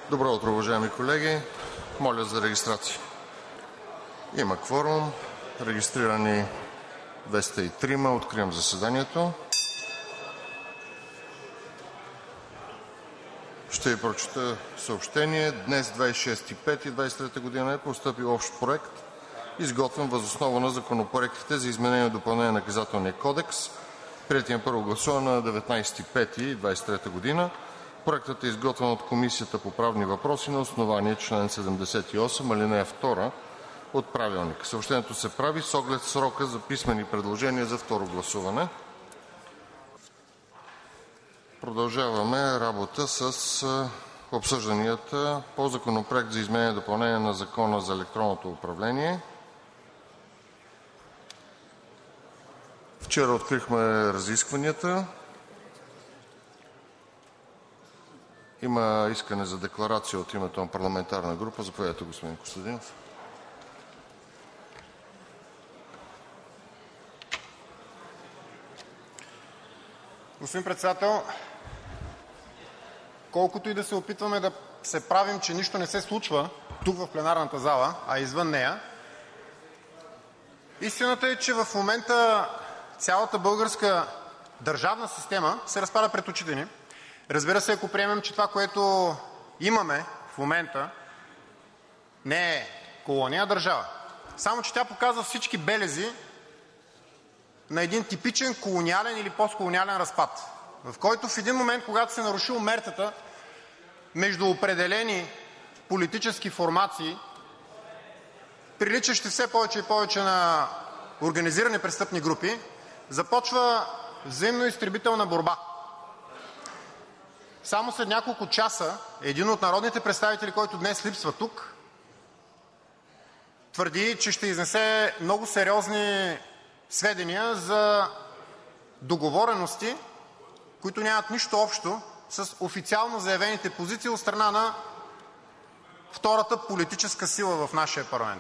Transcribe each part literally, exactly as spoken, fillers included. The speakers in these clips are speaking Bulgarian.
Добро утро, уважаеми колеги! Моля за регистрация. Има кворум. Регистрирани двеста и трима. Откривам заседанието. Ще ви прочета съобщение. Днес, двадесет и шести май двадесет и трета година, е постъпил общ проект, изготвен въз основа на законопроектите за изменение и допълнение на Наказателния кодекс, приети на първо гласуване на деветнадесети май двадесет и трета година. Проектът е изготвен от Комисията по правни въпроси на основание член седемдесет и осем, алинея втора от Правилника. Съобщението се прави с оглед срока за писмени предложения за второ гласуване. Продължаваме работа с обсъжданията по Законопроект за изменение и допълнение на Закона за електронното управление. Вчера открихме разискванията. Има искане за декларация от името на парламентарна група. Заповядайте, господин Костадинов. Господин Председател, колкото и да се опитваме да се правим, че нищо не се случва тук в пленарната зала, а извън нея, истината е, че в момента цялата българска държавна система се разпада пред очите ни. Разбира се, ако приемем, че това, което имаме в момента, не е колония, а държава. Само че тя показва всички белези на един типичен колониален или постколониален разпад, в който в един момент, когато се наруши омертата между определени политически формации, приличащи все повече и повече на организирани престъпни групи, започва взаимно изтребителна борба. Само след няколко часа един от народните представители, който днес липсва тук, твърди, че ще изнесе много сериозни сведения за договорености, които нямат нищо общо с официално заявените позиции от страна на втората политическа сила в нашия парламент.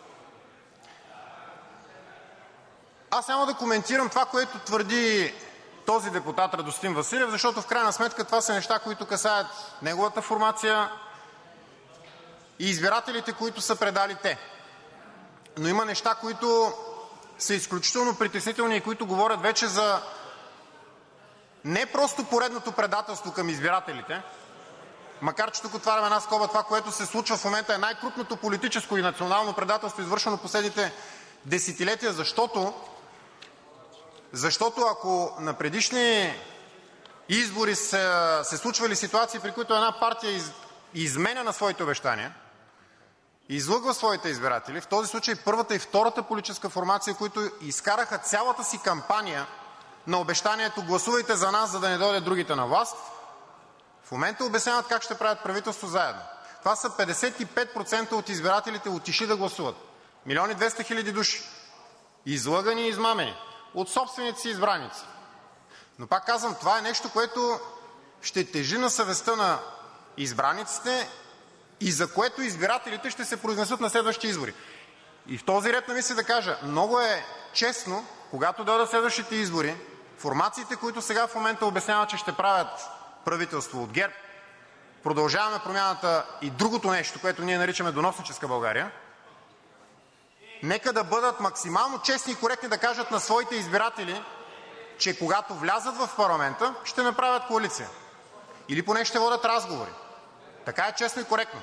Аз няма да коментирам това, което твърди този депутат Радостин Василев, защото в крайна сметка това са неща, които касаят неговата формация и избирателите, които са предали те. Но има неща, които са изключително притеснителни и които говорят вече за не просто поредното предателство към избирателите, макар че тук отварям една скоба, това, което се случва в момента, е най-крупното политическо и национално предателство, извършено последните десетилетия, защото Защото ако на предишни избори са се случвали ситуации, при които една партия из, изменя на своите обещания, излъгва своите избиратели, в този случай първата и втората политическа формация, които изкараха цялата си кампания на обещанието „гласувайте за нас, за да не дойдат другите на власт“, в момента обясняват как ще правят правителство заедно. Това са петдесет и пет процента от избирателите отишли да гласуват. Милион и двеста хиляди души. Излъгани и измамени от собствените си избраници. Но пак казвам, това е нещо, което ще тежи на съвестта на избраниците и за което избирателите ще се произнесат на следващите избори. И в този ред на мисли да кажа, много е честно, когато дойдат следващите избори, формациите, които сега в момента обясняват, че ще правят правителство от ГЕРБ, Продължаваме Промяната и другото нещо, което ние наричаме доносническа България, нека да бъдат максимално честни и коректни да кажат на своите избиратели, че когато влязат в парламента, ще направят коалиция или поне ще водят разговори. Така е честно и коректно.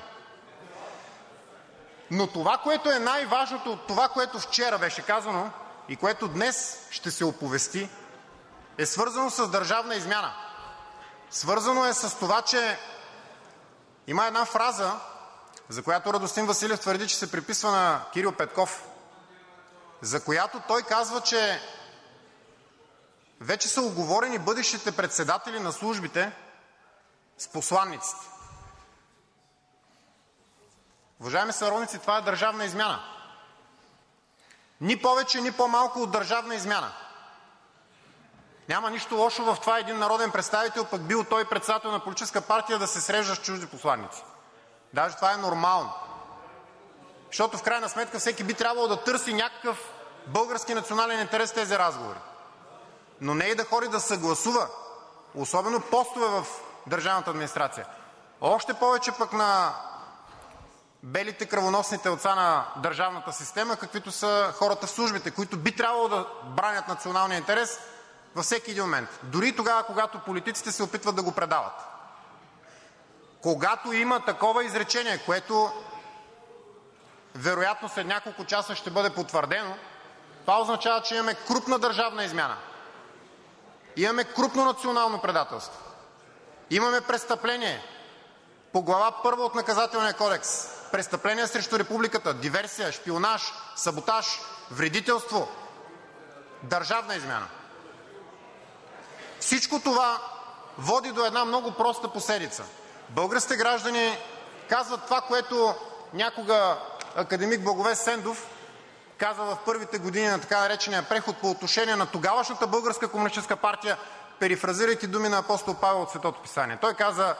Но това, което е най-важното от това, което вчера беше казано и което днес ще се оповести, е свързано с държавна измяна. Свързано е с това, че има една фраза, за която Радостин Василев твърди, че се приписва на Кирил Петков, за която той казва, че вече са уговорени бъдещите председатели на службите с посланиците. Уважаеми сънародници, това е държавна измяна. Ни повече, ни по-малко от държавна измяна. Няма нищо лошо в това един народен представител, пък бил той председател на политическа партия, да се среща с чужди посланици. Даже това е нормално. Защото в крайна сметка всеки би трябвало да търси някакъв български национален интерес в тези разговори. Но не и да ходи да съгласува, особено постове в държавната администрация, Още повече пък на белите кръвоносни телца на държавната система, каквито са хората в службите, които би трябвало да бранят националния интерес във всеки един момент, дори и тогава, когато политиците се опитват да го предават. Когато има такова изречение, което вероятно след няколко часа ще бъде потвърдено, това означава, че имаме крупна държавна измяна, имаме крупно национално предателство, имаме престъпление по глава първа от Наказателния кодекс, престъпления срещу републиката, диверсия, шпионаж, саботаж, вредителство, държавна измяна. Всичко това води до една много проста последица. Българските граждани казват това, което някога академик Благовест Сендов каза в първите години на така наречения преход по отношение на тогавашната Българска комунистическа партия, перифразирайки думи на апостол Павел от Светото писание. Той каза: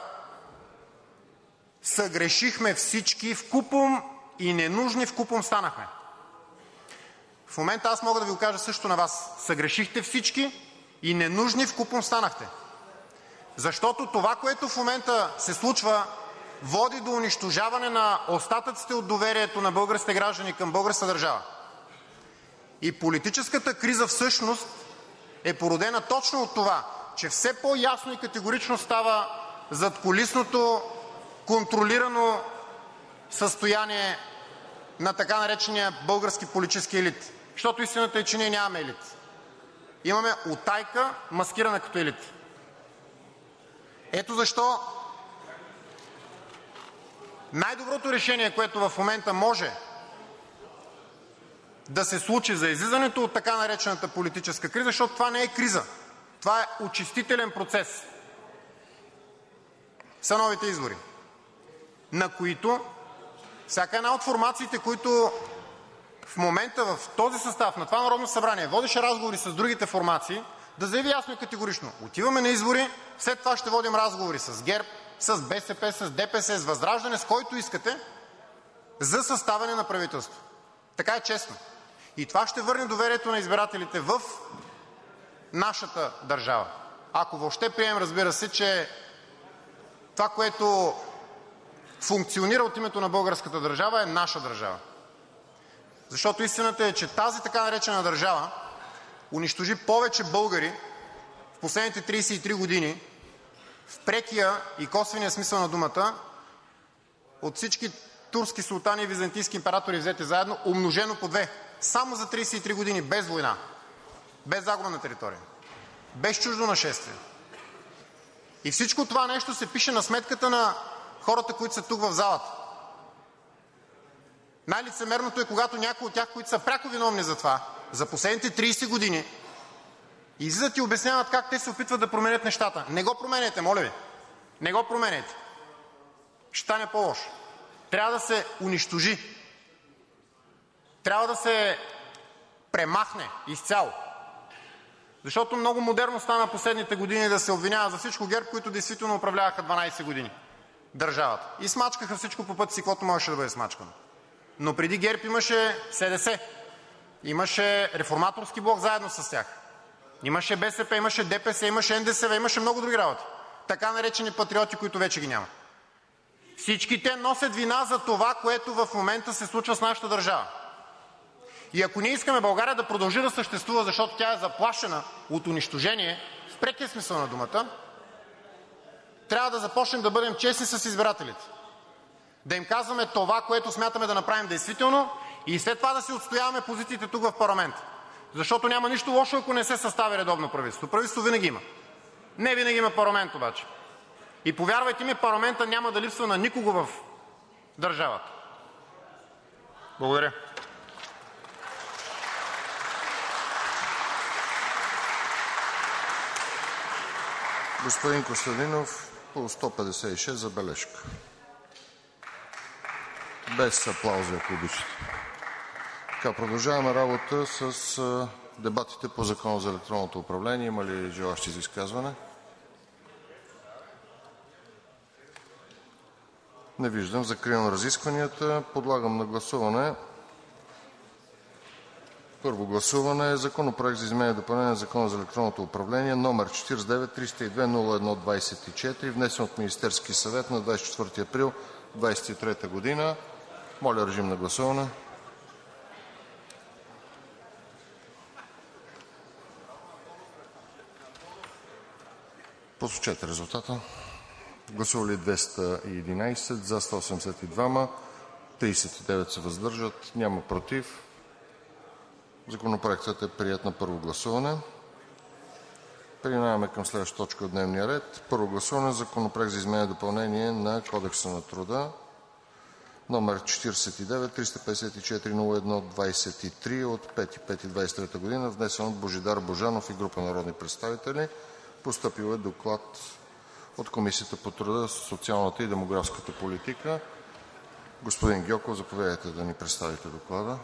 съгрешихме всички вкупом и ненужни вкупом станахме. В момента аз мога да ви го кажа също на Вас. Съгрешихте всички и ненужни вкупом станахте. Защото това, което в момента се случва, води до унищожаване на остатъците от доверието на българските граждани към българската държава. И политическата криза всъщност е породена точно от това, че все по-ясно и категорично става задкулисното контролирано състояние на така наречения български политически елит. Защото истината е, че ние нямаме елит. Имаме утайка, маскирана като елит. Ето защо най-доброто решение, което в момента може да се случи за излизането от така наречената политическа криза, защото това не е криза, това е очистителен процес, са новите избори, на които всяка една от формациите, които в момента в този състав на това Народно събрание водеше разговори с другите формации, да заяви ясно и категорично: отиваме на избори, след това ще водим разговори с ГЕРБ, с БСП, с ДПС, с ВЪЗРАЖДАНЕ, с който искате, за съставяне на правителство. Така е честно. И това ще върне доверието на избирателите в нашата държава. Ако въобще приемем, разбира се, че това, което функционира от името на българската държава, е наша държава. Защото истината е, че тази така наречена държава унищожи повече българи в последните трийсет и три години в прекия и косвения смисъл на думата от всички турски султани и византийски императори взети заедно, умножено по две. Само за трийсет и три години, без война, без загуба на територия, без чуждо нашествие. И всичко това нещо се пише на сметката на хората, които са тук в залата. Най-лицемерното е, когато някои от тях, които са пряко виновни за това, за последните трийсет години, излизат и обясняват как те се опитват да променят нещата. Не го променяйте, моля ви. Не го променяйте. Ще стане по-лошо. Трябва да се унищожи. Трябва да се премахне изцяло. Защото много модерно стана последните години да се обвинява за всичко ГЕРБ, които действително управляваха дванайсет години държавата. И смачкаха всичко по пътя си, каквото можеше да бъде смачкано. Но преди ГЕРБ имаше СДС, имаше Реформаторски блок заедно с тях, имаше БСП, имаше ДПС, имаше НДСВ, имаше много други работи. Така наречени патриоти, които вече ги няма. Всички те носят вина за това, което в момента се случва с нашата държава. И ако ние искаме България да продължи да съществува, защото тя е заплашена от унищожение, в прекия смисъл на думата, трябва да започнем да бъдем честни с избирателите. Да им казваме това, което смятаме да направим действително, и след това да си отстояваме позициите тук в парламента. Защото няма нищо лошо, ако не се състави редовно правителство. Правителство винаги има. Не винаги има парламент обаче. И повярвайте ми, парламентът няма да липсва на никого в държавата. Благодаря. Господин Костадинов, по сто петдесет и шест забележка. Без аплаузи, ако обичате. Така, продължаваме работа с дебатите по Закона за електронното управление. Има ли желаещи за изказване? Не виждам. Закривам разискванията. Подлагам на гласуване Първо гласуване Законопроект за изменение и допълнение на Закона за електронното управление, № четиридесет и девет триста и две нула едно двадесет и четири, внесен от Министерския съвет на двадесет и четвърти април двадесет и трета година. Моля, режим на гласуване. Посочете резултата. Гласували двеста и единадесет, за сто осемдесет и два, тридесет и девет се въздържат, няма против. Законопроектът е приет на първо гласуване. Преминаваме към следващата точка от дневния ред. Първо гласуване на Законопроект за изменение и допълнение на Кодекса на труда, № четиридесет и девет триста петдесет и четири нула едно двадесет и три от пети май двадесет и трета година, внесен от Божидар Божанов и група народни представители. Постъпил е доклад от Комисията по труда, социалната и демографската политика. Господин Гьоков, заповядайте да ни представите доклада.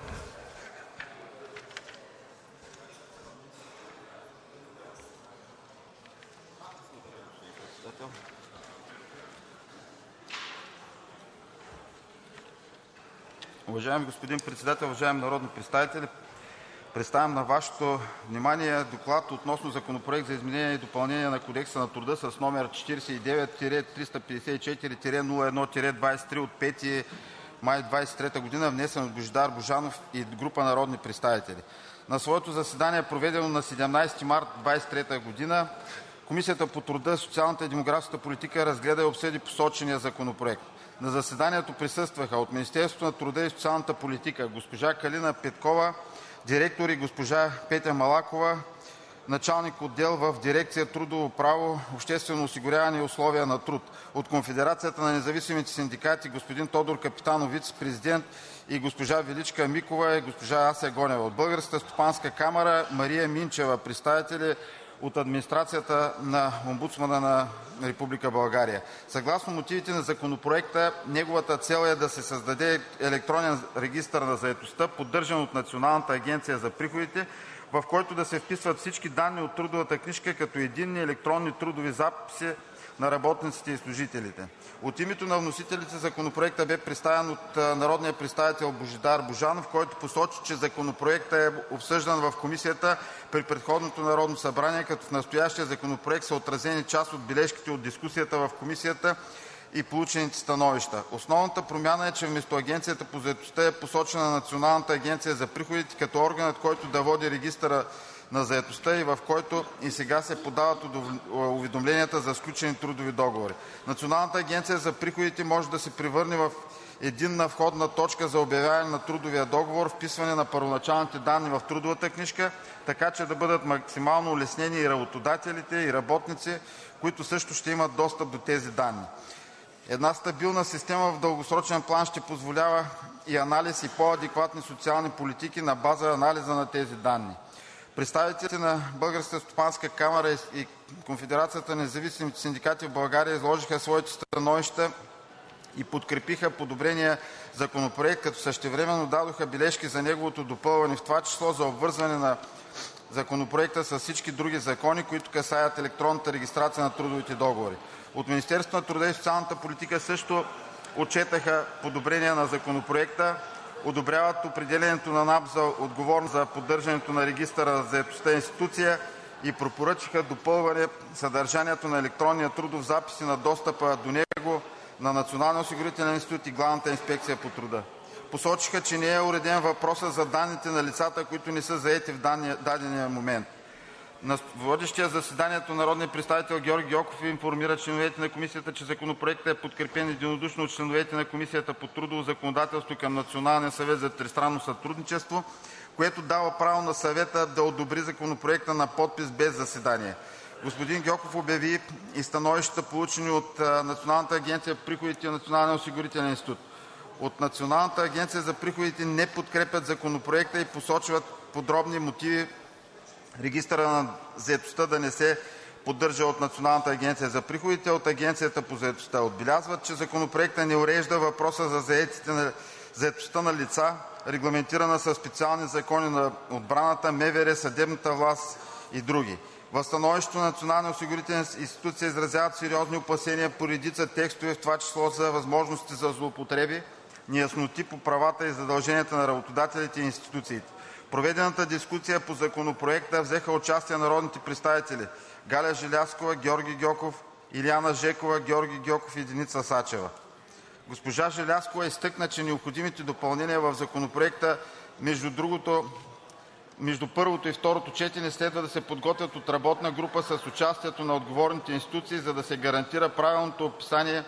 Уважаеми господин Председател, уважаеми народни представители! Представям на Вашето внимание доклад относно Законопроект за изменение и допълнение на Кодекса на труда с № четиридесет и девет триста петдесет и четири нула едно двадесет и три от пети май двадесет и трета година, внесен от Божидар Божанов и група народни представители. На своето заседание, проведено на седемнадесети март двадесет и трета година, Комисията по труда, социалната и демографската политика разгледа и обсъди посочения законопроект. На заседанието присъстваха: от Министерството на труда и социалната политика госпожа Калина Петкова – директор, и госпожа Петя Малакова – началник отдел в дирекция „Трудово право, обществено осигуряване и условия на труд“; от Конфедерацията на независимите синдикати господин Тодор Капитанов – вицепрезидент, и госпожа Величка Микова и госпожа Ася Гонева; от Българската стопанска камара Мария Минчева – представители; от администрацията на Омбудсмана на Република България. Съгласно мотивите на Законопроекта неговата цел е да се създаде електронен регистър на заетостта, поддържан от Националната агенция за приходите, в който да се вписват всички данни от трудовата книжка като единни електронни трудови записи на работниците и служителите. От името на вносителите Законопроектът бе представен от народния представител Божидар Божанов, който посочи, че Законопроектът е обсъждан в Комисията при предходното Народно събрание, като в настоящия Законопроект са отразени част от бележките от дискусията в Комисията и получените становища. Основната промяна е, че вместо Агенцията по заетостта е посочена Националната агенция за приходите като органът, който да води регистъра на заетостта и в който и сега се подават уведомленията за сключени трудови договори. Националната агенция за приходите може да се превърне в единна входна точка за обявяване на трудовия договор, вписване на първоначалните данни в трудовата книжка, така че да бъдат максимално улеснени и работодателите, и работници, които също ще имат достъп до тези данни. Една стабилна система в дългосрочен план ще позволява и анализ, и по-адекватни социални политики на база анализа на тези данни. Представителите на Българската стопанска камара и Конфедерацията на независимите синдикати в България изложиха своите становища и подкрепиха подобрения законопроект, като същевременно дадоха бележки за неговото допълване, в това число за обвързване на Законопроекта с всички други закони, които касаят електронната регистрация на трудовите договори. От Министерството на труда и социалната политика също отчетоха подобрения на Законопроекта, одобряват определянето на НАП за отговорност за поддържането на регистъра на заетостта институция и препоръчаха допълване съдържанието на електронния трудов запис и на достъпа до него на Националния осигурителен институт и Главната инспекция по труда. Посочиха, че не е уреден въпросът за данните на лицата, които не са заети в дадения момент. На водещия заседанието народният представител Георги Гьоков информира членовете на Комисията, че Законопроектът е подкрепен единодушно от членовете на Комисията по трудово законодателство към Националния съвет за тристранно сътрудничество, което дава право на Съвета да одобри Законопроекта на подпис без заседание. Господин Гьоков обяви и становищата, получени от Националната агенция за приходите и Националния осигурителен институт. От Националната агенция за приходите не подкрепят Законопроекта и посочват подробни мотиви регистърът на заетостта да не се поддържа от Националната агенция за приходите, а от Агенцията по заетостта. Отбелязват, че Законопроектът не урежда въпроса за заетостта на лица, регламентирана със специални закони на отбраната, МВР, съдебната власт и други. В становището на Националния осигурителен институт се изразяват сериозни опасения по редица текстове, в това число за възможности за злоупотреби, неясноти по правата и задълженията на работодателите и институциите. проведената дискусия по Законопроекта взеха участие народните представители Галя Желязкова, Георги Гьоков, Илиана Жекова, Георги Гьоков и Деница Сачева. Госпожа Желязкова изтъкна, че необходимите допълнения в Законопроекта между другото между първото и второто четене следва да се подготвят от работна група с участието на отговорните институции, за да се гарантира правилното описание,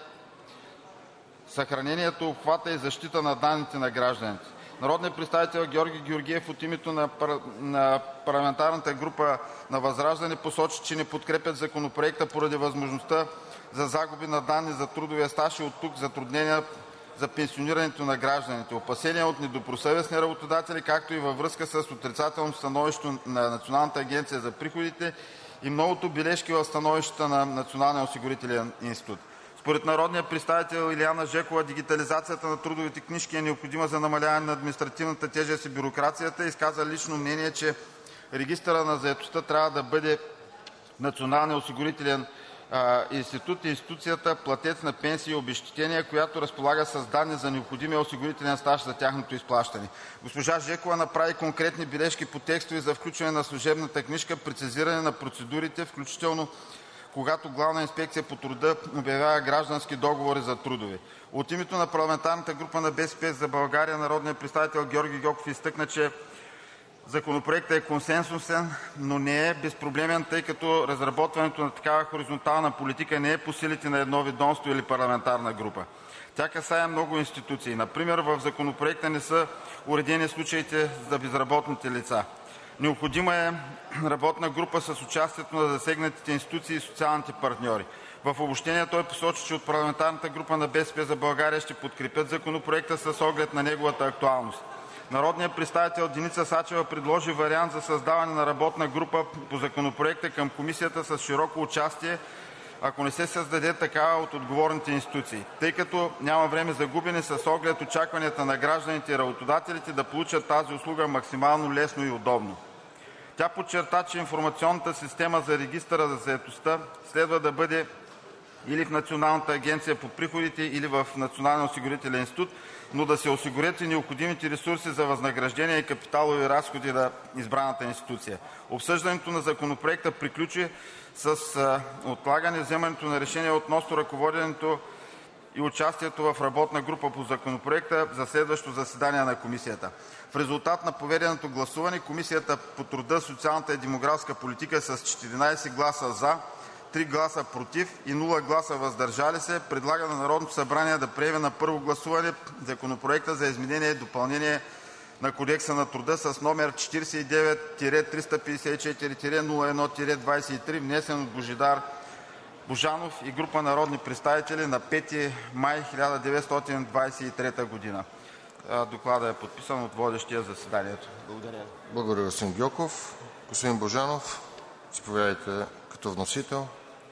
съхранението, обхвата и защита на данните на гражданите. Народният представител Георги Георгиев от името на, пар... на парламентарната група на ВЪЗРАЖДАНЕ посочи, че не подкрепят Законопроекта поради възможността за загуби на данни за трудовия стаж и оттук затруднения за пенсионирането на гражданите, опасения от недобросъвестни работодатели, както и във връзка с отрицателното становище на Националната агенция за приходите и многото бележки в становищата на Националния осигурителен институт. Според народния представител Илиана Жекова дигитализацията на трудовите книжки е необходима за намаляване на административната тежест и бюрокрацията и изказа лично мнение, че регистърът на заетостта трябва да бъде Националният осигурителен институт и институцията платец на пенсии и обезщетения, която разполага с данни за необходимия осигурителен стаж за тяхното изплащане. Госпожа Жекова направи конкретни бележки по текстове за включване на служебната книжка, прецизиране на процедурите, включително когато Главна инспекция по труда обявява граждански договори за трудови. От името на парламентарната група на БСП за България народният представител Георги Гьоков изтъкна, че Законопроектът е консенсусен, но не е безпроблемен, тъй като разработването на такава хоризонтална политика не е по силите на едно ведомство или парламентарна група. Тя касае много институции. Например, в Законопроекта не са уредени случаите за безработните лица. Необходима е работна група с участието на засегнатите институции и социалните партньори. В обобщение той посочи, че от парламентарната група на БСП за България ще подкрепят Законопроекта с оглед на неговата актуалност. Народният представител Деница Сачева предложи вариант за създаване на работна група по Законопроекта към Комисията с широко участие, ако не се създаде такава от отговорните институции, тъй като няма време за губене с оглед очакванията на гражданите и работодателите да получат тази услуга максимално лесно и удобно. Тя подчерта, че информационната система за регистъра за заетостта следва да бъде или в Националната агенция по приходите, или в Националния осигурителен институт, но да се осигурят и необходимите ресурси за възнаграждения и капиталови разходи на избраната институция. Обсъждането на Законопроекта приключи с отлагане вземането на решение относно ръководенето и участието в работна група по Законопроекта за следващо заседание на Комисията. В резултат на проведеното гласуване Комисията по труда, социалната и демографска политика с четиринадесет гласа „за“, три гласа „против“ и нула гласа „въздържали се“ предлага на Народното събрание да приеме на първо гласуване Законопроекта за изменение и допълнение на Кодекса на труда с № четиридесет и девет триста петдесет и четири нула едно двадесет и три, внесен от Божидар Божанов и група народни представители на пети май хиляда деветстотин двадесет и трета година. Докладът е подписан от водещия заседанието. Благодаря. Благодаря, господин Гьоков. Господин Божанов, заповядайте като вносител.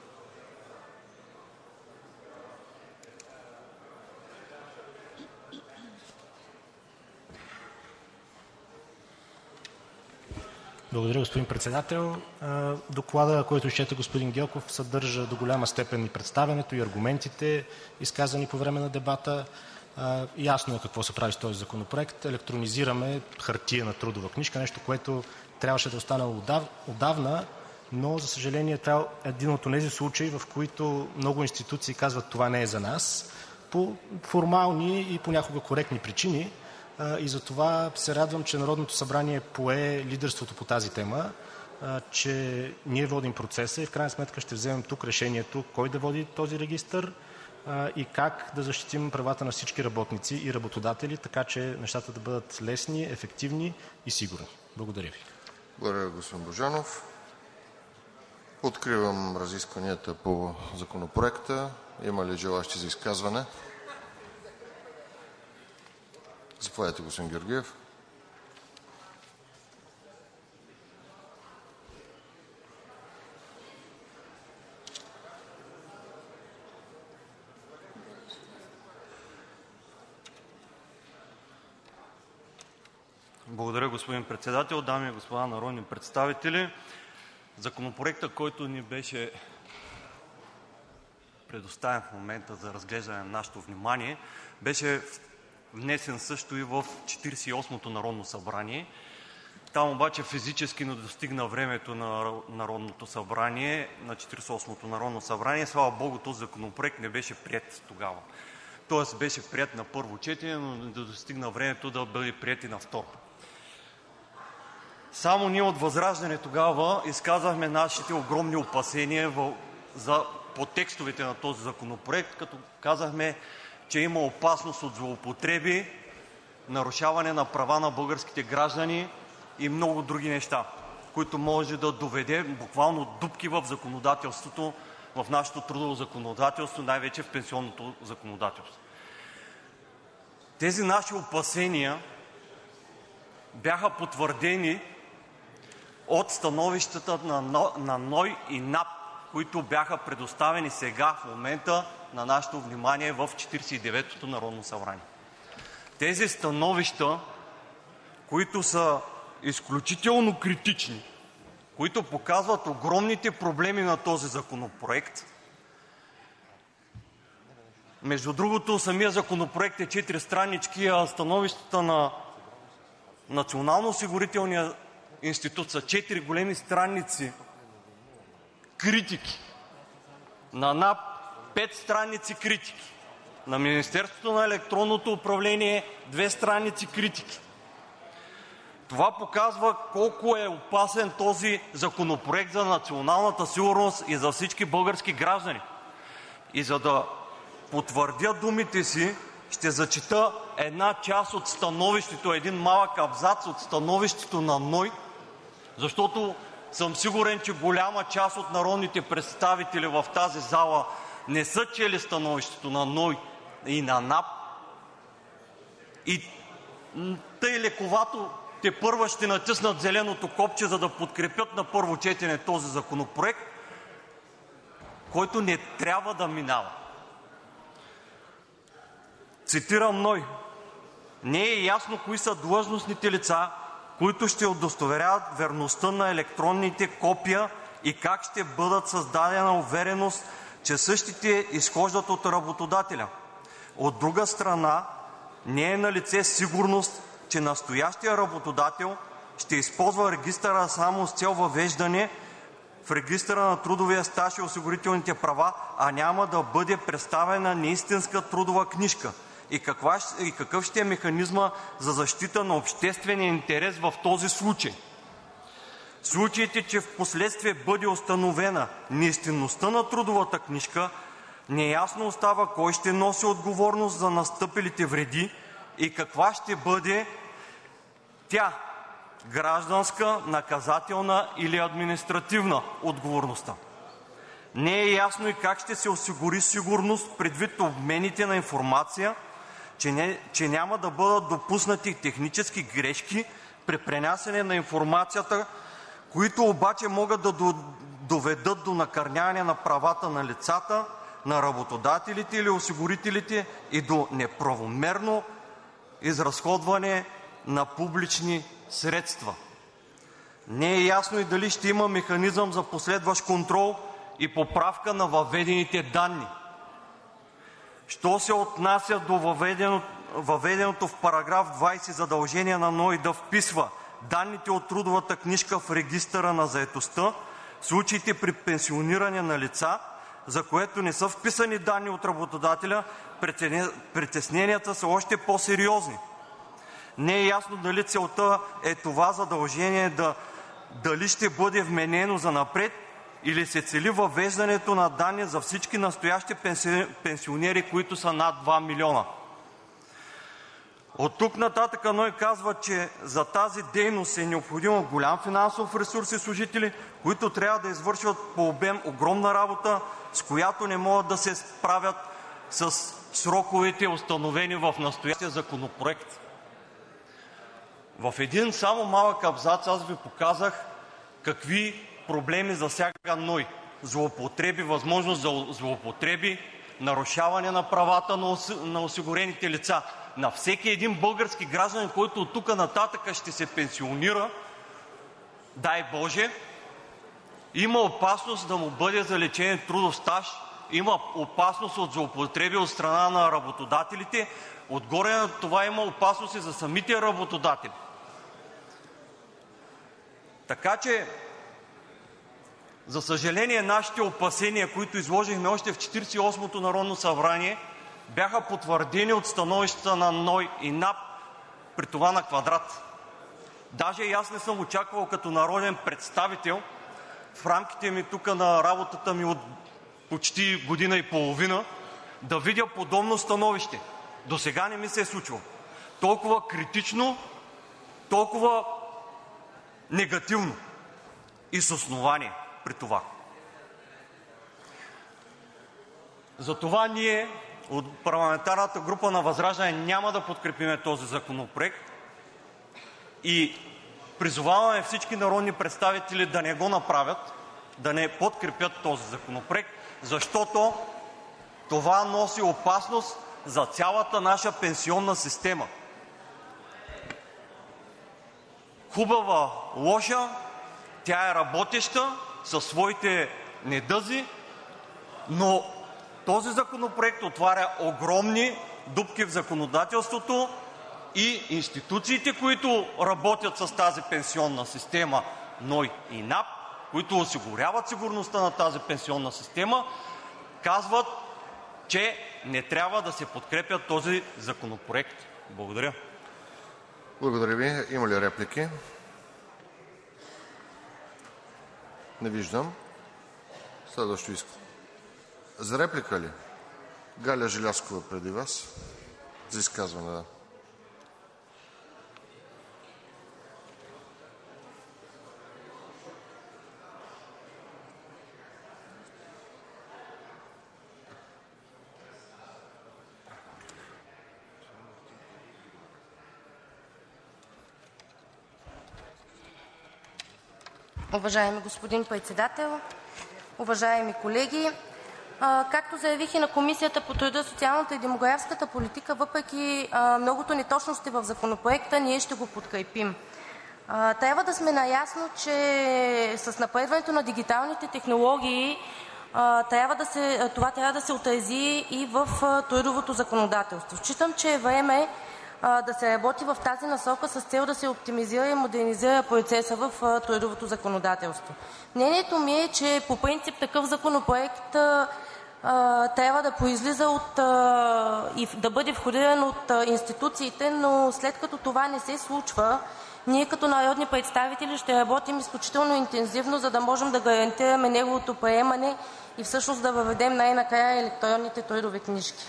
Благодаря, господин Председател. Докладът, който изчете господин Гьоков, съдържа до голяма степен и представянето, и аргументите, изказани по време на дебата. Ясно е какво се прави с този законопроект. Електронизираме хартиена трудова книжка, нещо, което трябваше да остане отдавна, но за съжаление това е един от тези случаи, в които много институции казват: това не е за нас, по формални и понякога коректни причини. И затова се радвам, че Народното събрание пое лидерството по тази тема, че ние водим процеса и в крайна сметка ще вземем тук решението кой да води този регистър и как да защитим правата на всички работници и работодатели, така че нещата да бъдат лесни, ефективни и сигурни. Благодаря ви. Благодаря, господин Божанов. Откривам разискванията по Законопроекта. Има ли желаещи за изказване? Заповядайте, господин Георгиев. Благодаря, господин Председател. Дами и господа народни представители! Законопроектът, който ни беше предоставен в момента за разглеждане на нашето внимание, беше внесен също и в Четиридесет и осмото народно събрание. Там обаче физически не достигна времето на Народното събрание, на Четиридесет и осмото Народно събрание. Слава богу, този законопроект не беше приет тогава. Тоест беше приет на първо четене, но не достигна времето да бъде приет и на второ. Само ние от ВЪЗРАЖДАНЕ тогава изказахме нашите огромни опасения в, за, по текстовете на този законопроект, като казахме, че има опасност от злоупотреби, нарушаване на права на българските граждани и много други неща, които може да доведе буквално дупки в законодателството, в нашето трудово законодателство, най-вече в пенсионното законодателство. Тези наши опасения бяха потвърдени от становищата на НОИ и НАП, които бяха предоставени сега в момента на нашето внимание в Четиридесет и деветото Народно събрание. Тези становища, които са изключително критични, които показват огромните проблеми на този законопроект. Между другото, самият законопроект е четири странички, а становищата на Национално-осигурителния институт са четири големи страници критики. На НАП пет страници критики. На Министерството на електронното управление две страници критики. Това показва колко е опасен този законопроект за националната сигурност и за всички български граждани. И за да потвърдя думите си, ще зачета една част от становището, един малък абзац от становището на НОИ, защото съм сигурен, че голяма част от народните представители в тази зала не са чели становището на НОИ и на НАП и тъй лековато тепърва ще натиснат зеленото копче, за да подкрепят на първо четене този законопроект, който не трябва да минава. Цитирам НОИ: „Не е ясно кои са длъжностните лица, които ще удостоверяват верността на електронните копия и как ще бъдат създадена увереност, че същите изхождат от работодателя. От друга страна, не е налице сигурност, че настоящия работодател ще използва регистъра само с цел въвеждане в регистъра на трудовия стаж и осигурителните права, а няма да бъде представена неистинска трудова книжка. И, каква, и какъв ще е механизма за защита на обществения интерес в този случай? В случаите, че впоследствие бъде установена неистинността на трудовата книжка, неясно остава кой ще носи отговорност за настъпилите вреди и каква ще бъде тя – гражданска, наказателна или административна отговорността. Не е ясно и как ще се осигури сигурност предвид обмените на информация, че, не, че няма да бъдат допуснати технически грешки при пренасяне на информацията, които обаче могат да доведат до накърняване на правата на лицата, на работодателите или осигурителите и до неправомерно изразходване на публични средства. Не е ясно и дали ще има механизъм за последващ контрол и поправка на въведените данни. Що се отнася до въведено, въведеното в параграф двадесет задължение на НОИ да вписва данните от трудовата книжка в регистъра на заетостта, в случаите при пенсиониране на лица, за което не са вписани данни от работодателя, притесненията са още по-сериозни. Не е ясно дали целта е това задължение да, дали ще бъде вменено занапред, или се цели въвеждането на данни за всички настоящи пенсионери, които са над два милиона. Оттук нататък НОИ казва, че за тази дейност е необходимо голям финансов ресурс и служители, които трябва да извършват по обем огромна работа, с която не могат да се справят с сроковете, установени в настоящия законопроект. В един само малък абзац аз ви показах какви проблеми засяга НОИ. Злоупотреби, възможност за злоупотреби, нарушаване на правата на осигурените лица. На всеки един български гражданин, който оттук нататък ще се пенсионира, дай Боже, има опасност да му бъде заличен трудов стаж, има опасност от злоупотреби от страна на работодателите, отгоре на това има опасност и за самите работодатели. Така че, за съжаление, нашите опасения, които изложихме още в Четиридесет и осмото народно събрание, бяха потвърдени от становищата на НОИ и НАП, при това на квадрат. Даже и аз не съм очаквал като народен представител в рамките ми тук на работата ми от почти година и половина да видя подобно становище. Досега не ми се е случвало. Толкова критично, толкова негативно и с основание при това. Затова ние от парламентарната група на ВЪЗРАЖДАНЕ няма да подкрепим този законопроект и призоваваме всички народни представители да не го направят, да не подкрепят този законопроект, защото това носи опасност за цялата наша пенсионна система. Хубава, лоша, тя е работеща със своите недъзи, но този законопроект отваря огромни дупки в законодателството и институциите, които работят с тази пенсионна система, НОИ и НАП, които осигуряват сигурността на тази пенсионна система, казват, че не трябва да се подкрепя този законопроект. Благодаря. Благодаря Ви. Има ли реплики? Не виждам. Следващо искам. За реплика ли? Галя Желязкова преди Вас. За изказване, да. Уважаеми господин Председател, уважаеми колеги! Както заявих и на Комисията по труда, социалната и демографската политика, въпреки многото неточности в Законопроекта, ние ще го подкрепим. Трябва да сме наясно, че с напредването на дигиталните технологии трябва да се, това трябва да се отрази и в трудовото законодателство. Считам, че е време да се работи в тази насока с цел да се оптимизира и модернизира процеса в трудовото законодателство. Мнението ми е, че по принцип такъв законопроект трябва да произлиза от, и да бъде входиран от институциите, но след като това не се случва, ние като народни представители ще работим изключително интензивно, за да можем да гарантираме неговото приемане и всъщност да въведем най-накрая електронните трудови книжки.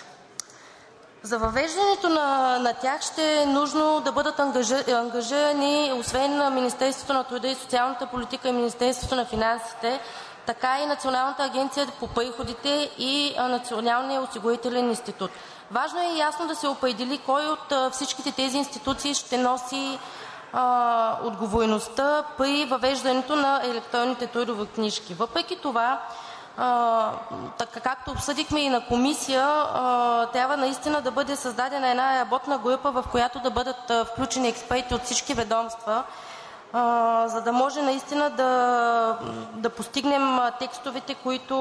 За въвеждането на, на тях ще е нужно да бъдат ангажирани освен на Министерството на труда и социалната политика и Министерството на финансите, така и Националната агенция по приходите и Националния осигурителен институт. Важно е ясно да се определи кой от всичките тези институции ще носи а, отговорността при въвеждането на електронните трудови книжки. Въпреки това, а, така както обсъдихме и на комисия, а, трябва наистина да бъде създадена една работна група, в която да бъдат включени експерти от всички ведомства, Uh, за да може наистина да, да постигнем текстовете, които,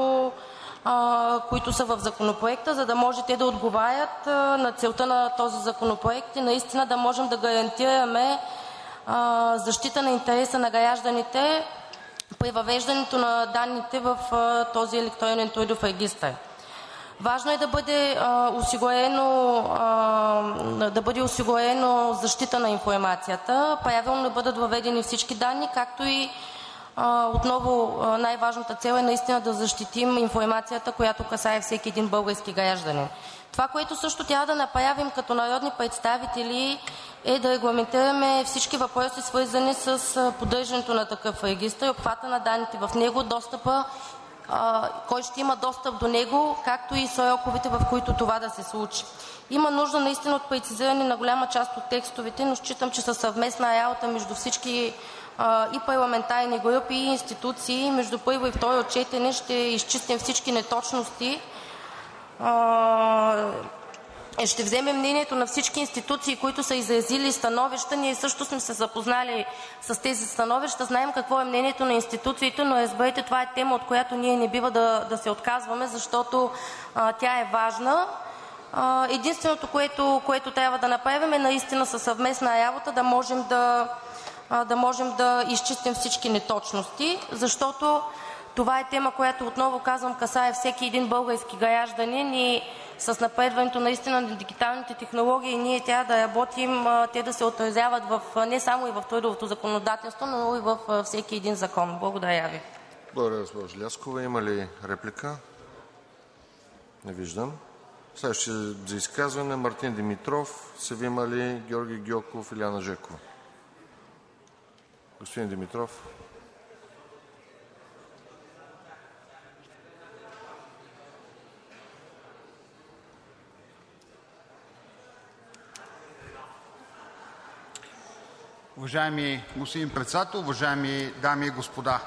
uh, които са в Законопроекта, за да може те да отговарят uh, на целта на този законопроект и наистина да можем да гарантираме uh, защита на интереса на гражданите при въвеждането на данните в uh, този електронен трудов регистър. Важно е да бъде, а, осигурено, а, да бъде осигурено защита на информацията, правилно да бъдат въведени всички данни, както и а, отново най-важната цел е наистина да защитим информацията, която касае всеки един български гражданин. Това, което също трябва да направим като народни представители, е да регламентираме всички въпроси, свързани с поддържането на такъв регистър, обхвата на данните в него, достъпа, кой ще има достъп до него, както и сроковете, в които това да се случи. Има нужда наистина от прецизиране на голяма част от текстовете, но считам, че със съвместна работа между всички а, и парламентарни групи, и институции, между първо и второ четене ще изчистим всички неточности. А, ще вземем мнението на всички институции, които са изразили становища. Ние също сме се запознали с тези становища, знаем какво е мнението на институциите, но разберете, това е тема, от която ние не бива да, да се отказваме, защото а, тя е важна. А, единственото, което, което трябва да направим, е наистина със съвместна работа да можем да, да можем да изчистим всички неточности, защото това е тема, която, отново казвам, касае всеки един български гражданин и с напредването наистина на дигиталните технологии ние трябва да работим, те да се отразяват в, не само и в трудовото законодателство, но и във всеки един закон. Благодаря ви. Благодаря, госпожо Желязкова. Има ли реплика? Не виждам. Следващия за изказване Мартин Димитров, Севим Али, Георги Гьоков, Илияна Жекова. Господин Димитров. Уважаеми господин Председател, уважаеми дами и господа!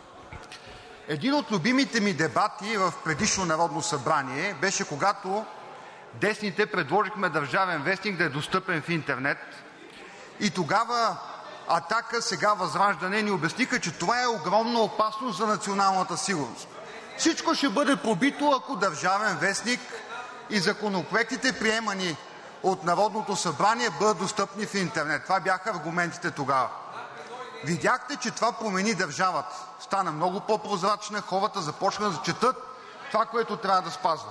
Един от любимите ми дебати в предишно Народно събрание беше, когато десните предложихме „Държавен вестник“ да е достъпен в интернет и тогава „Атака“, сега ВЪЗРАЖДАНЕ, ни обясниха, че това е огромна опасност за националната сигурност. Всичко ще бъде пробито, ако „Държавен вестник“ и законопроектите, приемани от Народното събрание, бъдат достъпни в интернет. Това бяха аргументите тогава. Видяхте, че това промени държавата. Стана много по-прозрачна, хората започнаха да четат това, което трябва да спазват.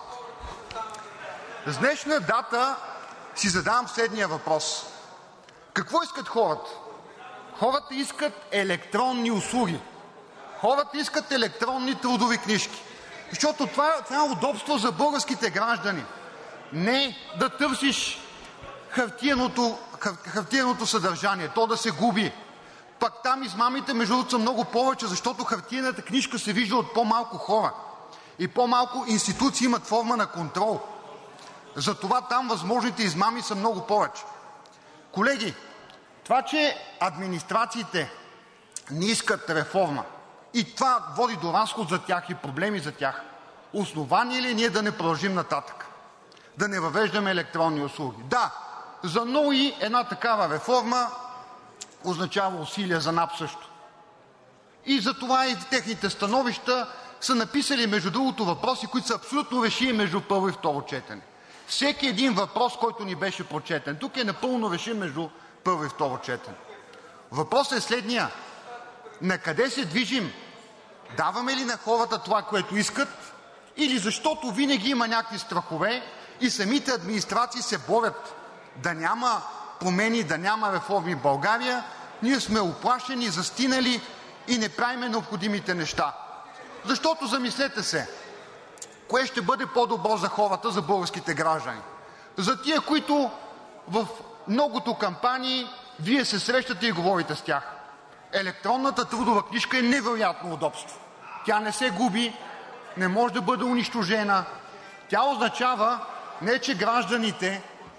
С днешна дата си задавам следния въпрос: какво искат хората? Хората искат електронни услуги. Хората искат електронни трудови книжки, защото това е удобство за българските граждани. Не да търсиш хартиеното, хартиеното съдържание, то да се губи. Пък там измамите, между другото, са много повече, защото хартиената книжка се вижда от по-малко хора и по-малко институции имат форма на контрол. Затова там възможните измами са много повече. Колеги, това, че администрациите не искат реформа и това води до разход за тях и проблеми за тях, основание ли е ние да не продължим нататък, да не въвеждаме електронни услуги? Да, за НОИ една такава реформа означава усилия, за НАП също. И затова и в техните становища са написали, между другото, въпроси, които са абсолютно решими между първо и второ четене. Всеки един въпрос, който ни беше прочетен тук, е напълно решим между първо и второ четене. Въпросът е следния: накъде се движим? Даваме ли на хората това, което искат, или защото винаги има някакви страхове и самите администрации се борят да няма промени, да няма реформи в България, ние сме уплашени, застинали и не правим необходимите неща? Защото замислете се, кое ще бъде по-добро за хората, за българските граждани? За тия, които в многото кампании Вие се срещате и говорите с тях. Електронната трудова книжка е невероятно удобство. Тя не се губи, не може да бъде унищожена. Тя означава не че гражданите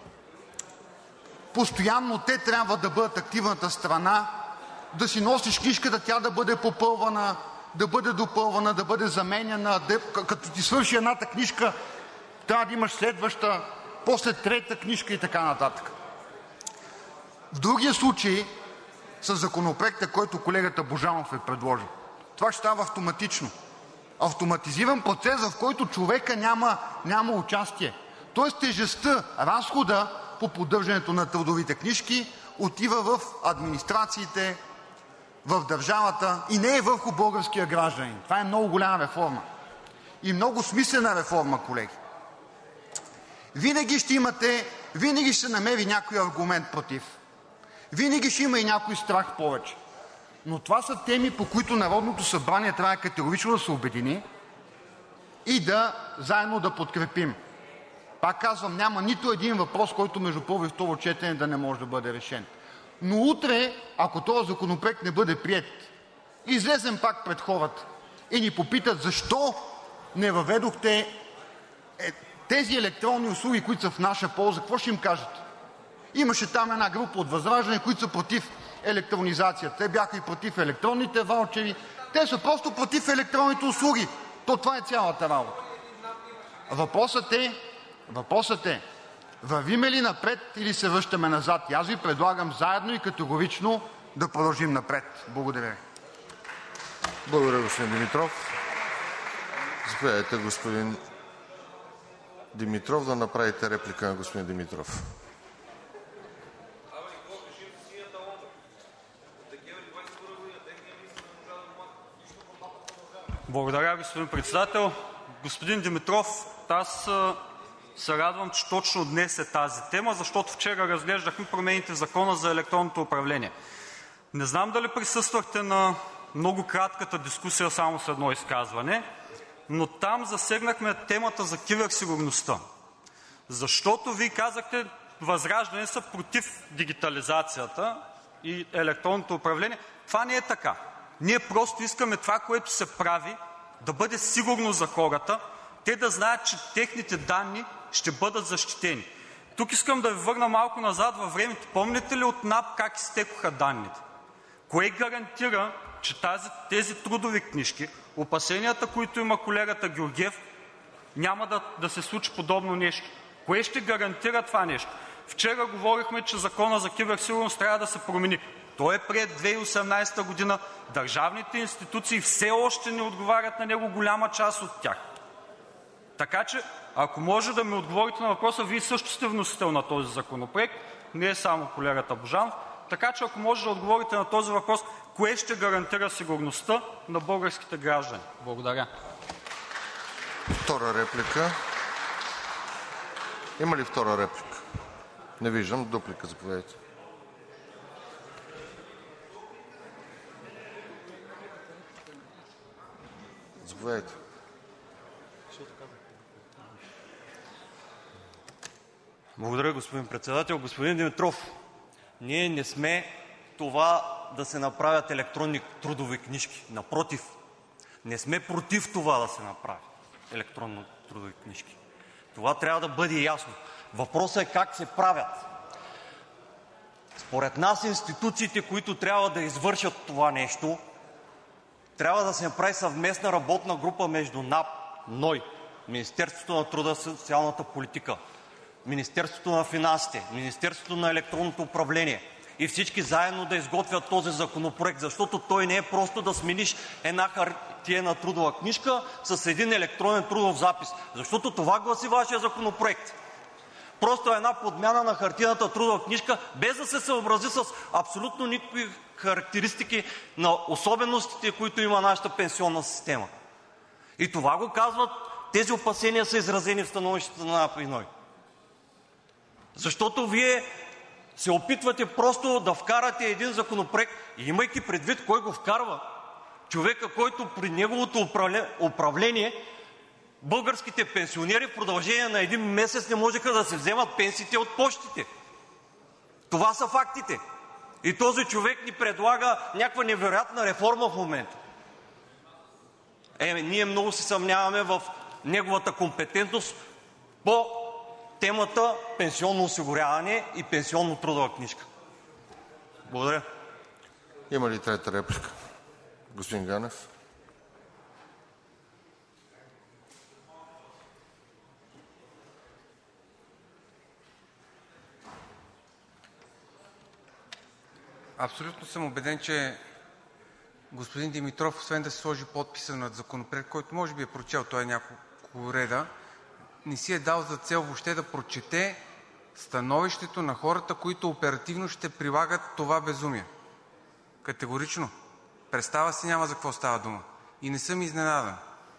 постоянно те трябва да бъдат активната страна, да си носиш книжката, тя да бъде попълвана, да бъде допълвана, да бъде заменяна, да, като ти свърши едната книжка, трябва да имаш следваща, после трета книжка и така нататък. В другия случай, със законопроекта, който колегата Божанов е предложил, това ще става автоматично. Автоматизиран процес, в който човека няма, няма участие. Тоест тежестта, разхода по поддържането на трудовите книжки отива в администрациите, в държавата и не е върху българския гражданин. Това е много голяма реформа и много смислена реформа, колеги. Винаги ще имате, винаги ще се намери някой аргумент против. Винаги ще има и някой страх повече. Но това са теми, по които Народното събрание трябва категорично да се обедини и да заедно да подкрепим. Пак казвам, няма нито един въпрос, който между първо и второ четене да не може да бъде решен. Но утре, ако този законопроект не бъде приет, излезем пак пред хората и ни попитат защо не въведохте тези електронни услуги, които са в наша полза, какво ще им кажете? Имаше там една група от ВЪЗРАЖДАНЕ, които са против електронизацията. Те бяха и против електронните ваучери. Те са просто против електронните услуги. То това е цялата работа. Въпросът е, въпросът е, вървим ли напред или се връщаме назад? И аз ви предлагам заедно и категорично да продължим напред. Благодаря ви. Благодаря, господин Димитров. Заповядайте, господин Димитров, да направите реплика на господин Димитров. Благодаря, господин Председател. Господин Димитров, аз се радвам, че точно днес е тази тема, защото вчера разглеждахме промените в Закона за електронното управление. Не знам дали присъствахте на много кратката дискусия само с едно изказване, но там засегнахме темата за киберсигурността. Защото Вие казахте, ВЪЗРАЖДАНЕ са против дигитализацията и електронното управление. Това не е така. Ние просто искаме това, което се прави, да бъде сигурно за хората, те да знаят, че техните данни ще бъдат защитени. Тук искам да ви върна малко назад във времето. Помните ли от НАП как изтекоха данните? Кое гарантира, че тази, тези трудови книжки, опасенията, които има колегата Георгиев, няма да, да се случи подобно нещо? Кое ще гарантира това нещо? Вчера говорихме, че Законът за киберсигурност трябва да се промени. Той е приет две хиляди и осемнадесета година. Държавните институции все още не отговарят на него, голяма част от тях. Така че, ако може да ми отговорите на въпроса, Вие също сте вносител на този законопроект, не е само колегата Божанов. Така че, ако може да отговорите на този въпрос, кое ще гарантира сигурността на българските граждани? Благодаря. Втора реплика. Има ли втора реплика? Не виждам. Дуплика, заповядайте. Заповядайте. Благодаря, господин Председател. Господин Димитров, ние не сме това да се направят електронни трудови книжки. Напротив, не сме против това да се направи електронни трудови книжки. Това трябва да бъде ясно. Въпросът е как се правят. Според нас институциите, които трябва да извършат това нещо, трябва да се направи съвместна работна група между НАП, НОИ, Министерството на труда и социалната политика, Министерството на финансите, Министерството на електронното управление и всички заедно да изготвят този законопроект, защото той не е просто да смениш една хартиена трудова книжка с един електронен трудов запис, защото това гласи Вашия законопроект. Просто една подмяна на хартиената трудова книжка, без да се съобрази с абсолютно никакви характеристики на особеностите, които има нашата пенсионна система. И това го казват, тези опасения са изразени в становищата на НАП и НОИ. Защото Вие се опитвате просто да вкарате един законопроект, и имайки предвид кой го вкарва, човека, който при неговото управление българските пенсионери в продължение на един месец не можеха да се вземат пенсиите от пощите. Това са фактите. И този човек ни предлага някаква невероятна реформа в момента. Е, ние много се съмняваме в неговата компетентност по темата пенсионно осигуряване и пенсионно трудова книжка. Благодаря. Има ли трета реплика? Господин Ганев. Абсолютно съм убеден, че господин Димитров, освен да се сложи подписа над законопроект, който може би е прочел, той е няколко реда, не си е дал за цел въобще да прочете становището на хората, които оперативно ще прилагат това безумие. Категорично. Представа си няма за какво става дума. И не съм изненадан.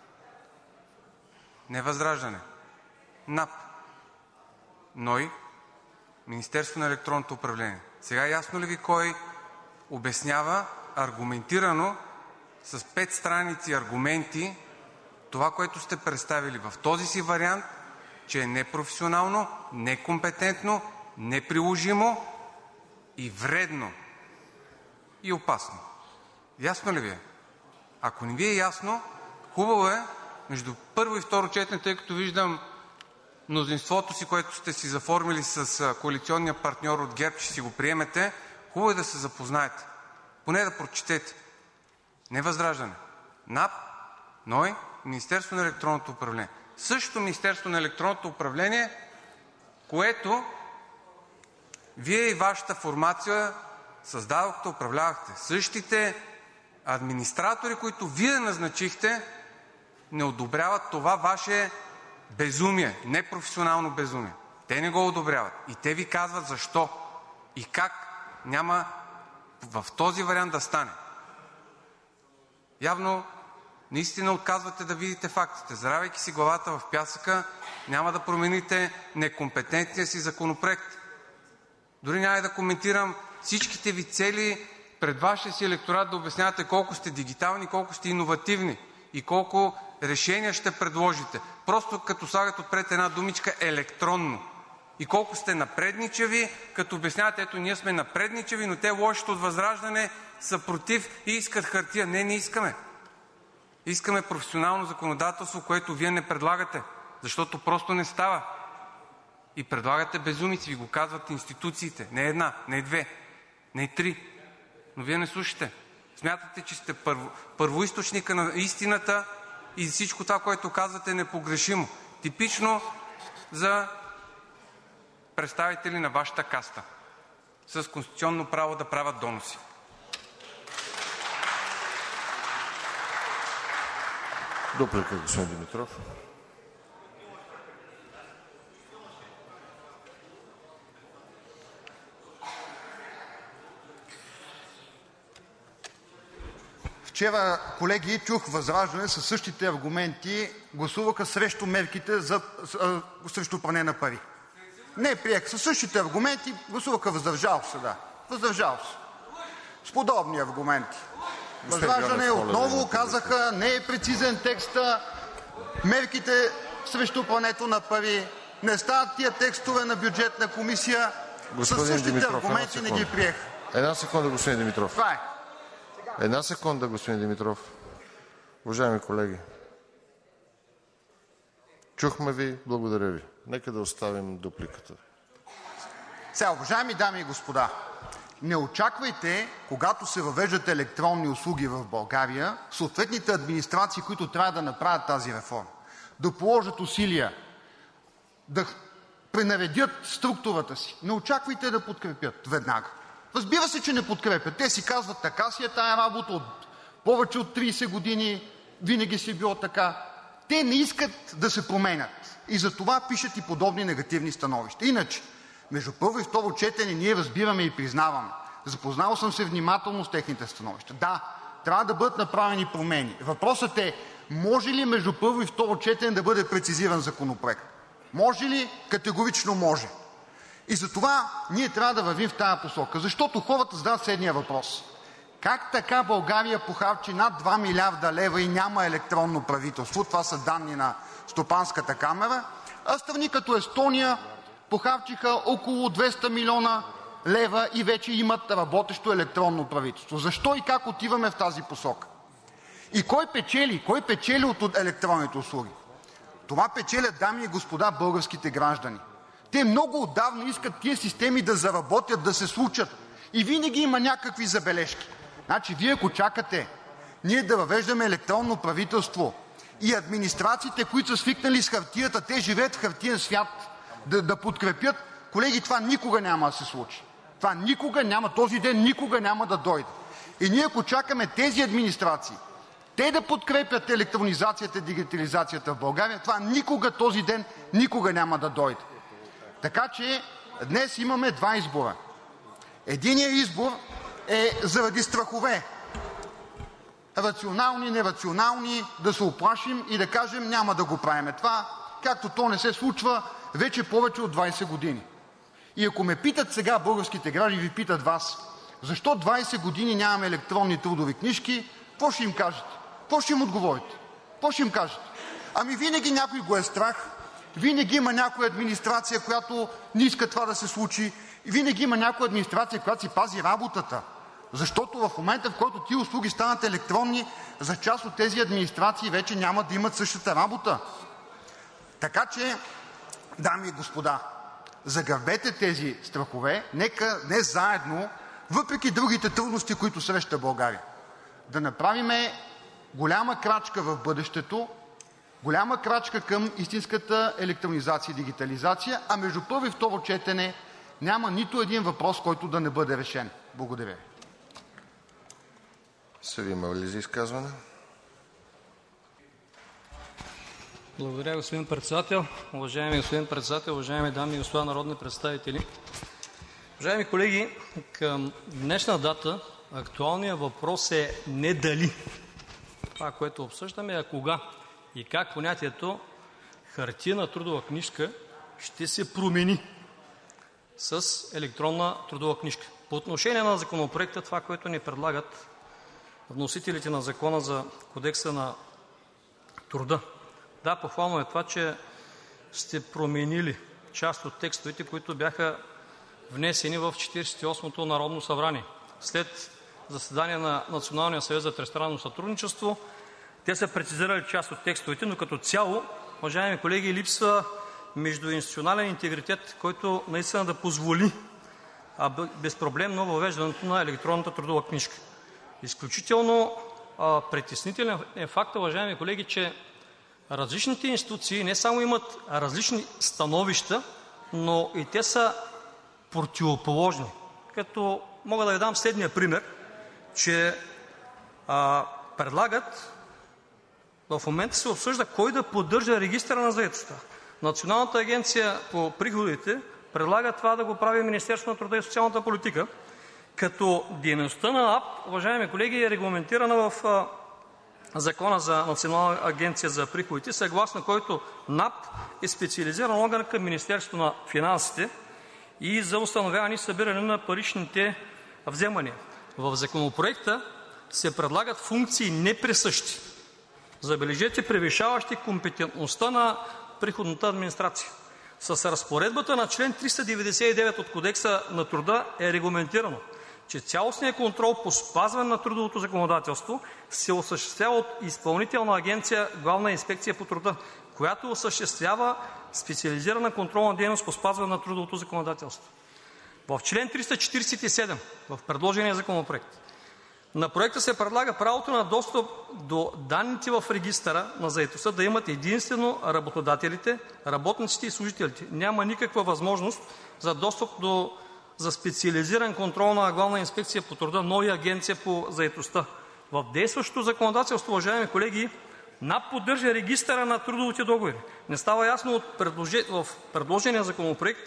Не ВЪЗРАЖДАНЕ, НАП, НОИ, Министерството на електронното управление. Сега ясно ли Ви кой обяснява аргументирано с пет страници аргументи това, което сте представили в този си вариант, че е непрофесионално, некомпетентно, неприложимо и вредно и опасно? Ясно ли Ви е? Ако не Ви е ясно, хубаво е между първо и второ четене, тъй като виждам мнозинството си, което сте си заформили с коалиционния партньор от ГЕРБ, че си го приемете, хубаво е да се запознаете. Поне да прочетете. Не ВЪЗРАЖДАНЕ, НАП, НОИ, Министерството на електронното управление. Същото Министерство на електронното управление, което Вие и Вашата формация създадохте, управлявахте. Същите администратори, които Вие назначихте, не одобряват това Ваше безумие, непрофесионално безумие. Те не го одобряват. И те Ви казват защо и как няма в този вариант да стане. Явно наистина отказвате да видите фактите. Заравяйки си главата в пясъка, няма да промените некомпетентния си законопроект. Дори няма да коментирам всичките ви цели пред Вашия си електорат, да обяснявате колко сте дигитални, колко сте иновативни и колко решения ще предложите. Просто като слагат отпред една думичка електронно. И колко сте напредничави, като обяснявате, ето ние сме напредничави, но те лошите от ВЪЗРАЖДАНЕ са против и искат хартия. Не, не искаме. Искаме професионално законодателство, което вие не предлагате, защото просто не става. И предлагате безумици, ви го казват институциите. Не една, не две, не три. Но вие не слушате. Смятате, че сте първо, първоизточника на истината и всичко това, което казвате, е непогрешимо. Типично за представители на вашата каста с конституционно право да правят доноси. Дуплика, господин Димитров. Вчера, колеги, чух ВЪЗРАЖДАНЕ със същите аргументи гласуваха срещу мерките за, а, срещу пране на пари. Не приех със същите аргументи, гласуваха въздържал се, да. Въздържал се. С подобни аргументи. ВЪЗРАЖДАНЕ отново казаха, не е прецизен текста, мерките срещу прането на пари, не стават тия текстове на Бюджетна комисия. Със същите Димитров, аргументи не ги приех. Една секунда, господин Димитров. Това е. Една секунда, господин Димитров. Уважаеми колеги, чухме ви, благодаря ви. Нека да оставим дупликата. Сега, уважаеми дами и господа, не очаквайте, когато се въвеждат електронни услуги в България, съответните администрации, които трябва да направят тази реформа, да положат усилия, да пренаредят структурата си. Не очаквайте да подкрепят веднага. Разбира се, че не подкрепят. Те си казват, така си е тая работа, от повече от трийсет години винаги си е било така. Те не искат да се променят и затова пишат и подобни негативни становища. Иначе, между първо и второ четене ние разбираме и признаваме. Запознал съм се внимателно с техните становища. Да, трябва да бъдат направени промени. Въпросът е, може ли между първо и второ четене да бъде прецизиран законопроект? Може ли? Категорично може. И затова ние трябва да вървим в тази посока, защото хората задават следния въпрос. Как така България похарчи над два милиарда лева и няма електронно правителство? Това са данни на Стопанската камара. А страни като Естония похарчиха около двеста милиона лева и вече имат работещо електронно правителство. Защо и как отиваме в тази посока? И кой печели? Кой печели от електронните услуги? Това печелят, дами и господа, българските граждани. Те много отдавна искат тия системи да заработят, да се случат. И винаги има някакви забележки. Значи, вие ако чакате ние да въвеждаме електронно правителство и администрациите, които са свикнали с хартията, те живеят в хартиен свят, да, да подкрепят, колеги, това никога няма да се случи. Това никога няма, този ден никога няма да дойде. И ние ако чакаме тези администрации, те да подкрепят електронизацията и дигитализацията в България, това никога, този ден никога няма да дойде. Така че днес имаме два избора. Единият избор е заради страхове. Рационални, нерационални, да се уплашим и да кажем няма да го правим това, както то не се случва вече повече от двайсет години. И ако ме питат сега българските граждани, ви питат вас, защо двайсет години нямаме електронни трудови книжки, какво ще им кажете? Какво ще им отговорите? Какво ще им кажете? Ами винаги някой го е страх, винаги има някоя администрация, която не иска това да се случи, и винаги има някоя администрация, която си пази работата. Защото в момента, в който тия услуги станат електронни, за част от тези администрации вече няма да имат същата работа. Така че, дами и господа, загърбете тези страхове, нека днес заедно, въпреки другите трудности, които среща България, да направим голяма крачка в бъдещето, голяма крачка към истинската електронизация и дигитализация, а между първо и второ четене няма нито един въпрос, който да не бъде решен. Благодаря ви. Съди, има ли за изказване? Благодаря, господин Председател. Уважаеми господин Председател, уважаеми дами и господа народни представители! Уважаеми колеги, към днешна дата актуалният въпрос е не дали, това, което обсъждаме, е кога и как понятието хартиена трудова книжка ще се промени с електронна трудова книжка. По отношение на Законопроекта, това, което ни предлагат вносителите на Закона за Кодекса на труда. Да, похвално е това, че сте променили част от текстовете, които бяха внесени в Четиридесет и осмото Народно събрание. След заседание на Националния съвет за тристранно сътрудничество те са прецизирали част от текстовете, но като цяло, уважаеми колеги, липсва междуинституционален интегритет, който наистина да позволи безпроблемно въвеждането на електронната трудова книжка. Изключително а, притеснителен е факта, уважаеми колеги, че различните институции не само имат различни становища, но и те са противоположни. Като мога да ви дам следния пример, че а, предлагат, в момента се обсъжда кой да поддържа регистъра на заетостта. Националната агенция по приходите предлага това да го прави Министерството на труда и социалната политика, като дейността на НАП, уважаеми колеги, е регламентирана в а, Закона за Национална агенция за приходите, съгласно който НАП е специализиран орган към Министерството на финансите и за установяване и събиране на паричните вземания. В Законопроекта се предлагат функции неприсъщи, забележете, превишаващи компетентността на приходната администрация. С разпоредбата на член триста деветдесет и девет от Кодекса на труда е регламентирано, че цялостният контрол по спазване на трудовото законодателство се осъществява от Изпълнителна агенция „Главна инспекция по труда“, която осъществява специализирана контролна дейност по спазване на трудовото законодателство. В член триста четиридесет и седем в предложения законопроект на проекта се предлага правото на достъп до данните в регистъра на заетостта да имат единствено работодателите, работниците и служителите. Няма никаква възможност за достъп до за специализиран контрол на Главна инспекция по труда, но и Агенция по заетостта. В действащото законодателство, уважаеми колеги, НАП поддържа регистъра на трудовите договори. Не става ясно от предложи... в предложения законопроект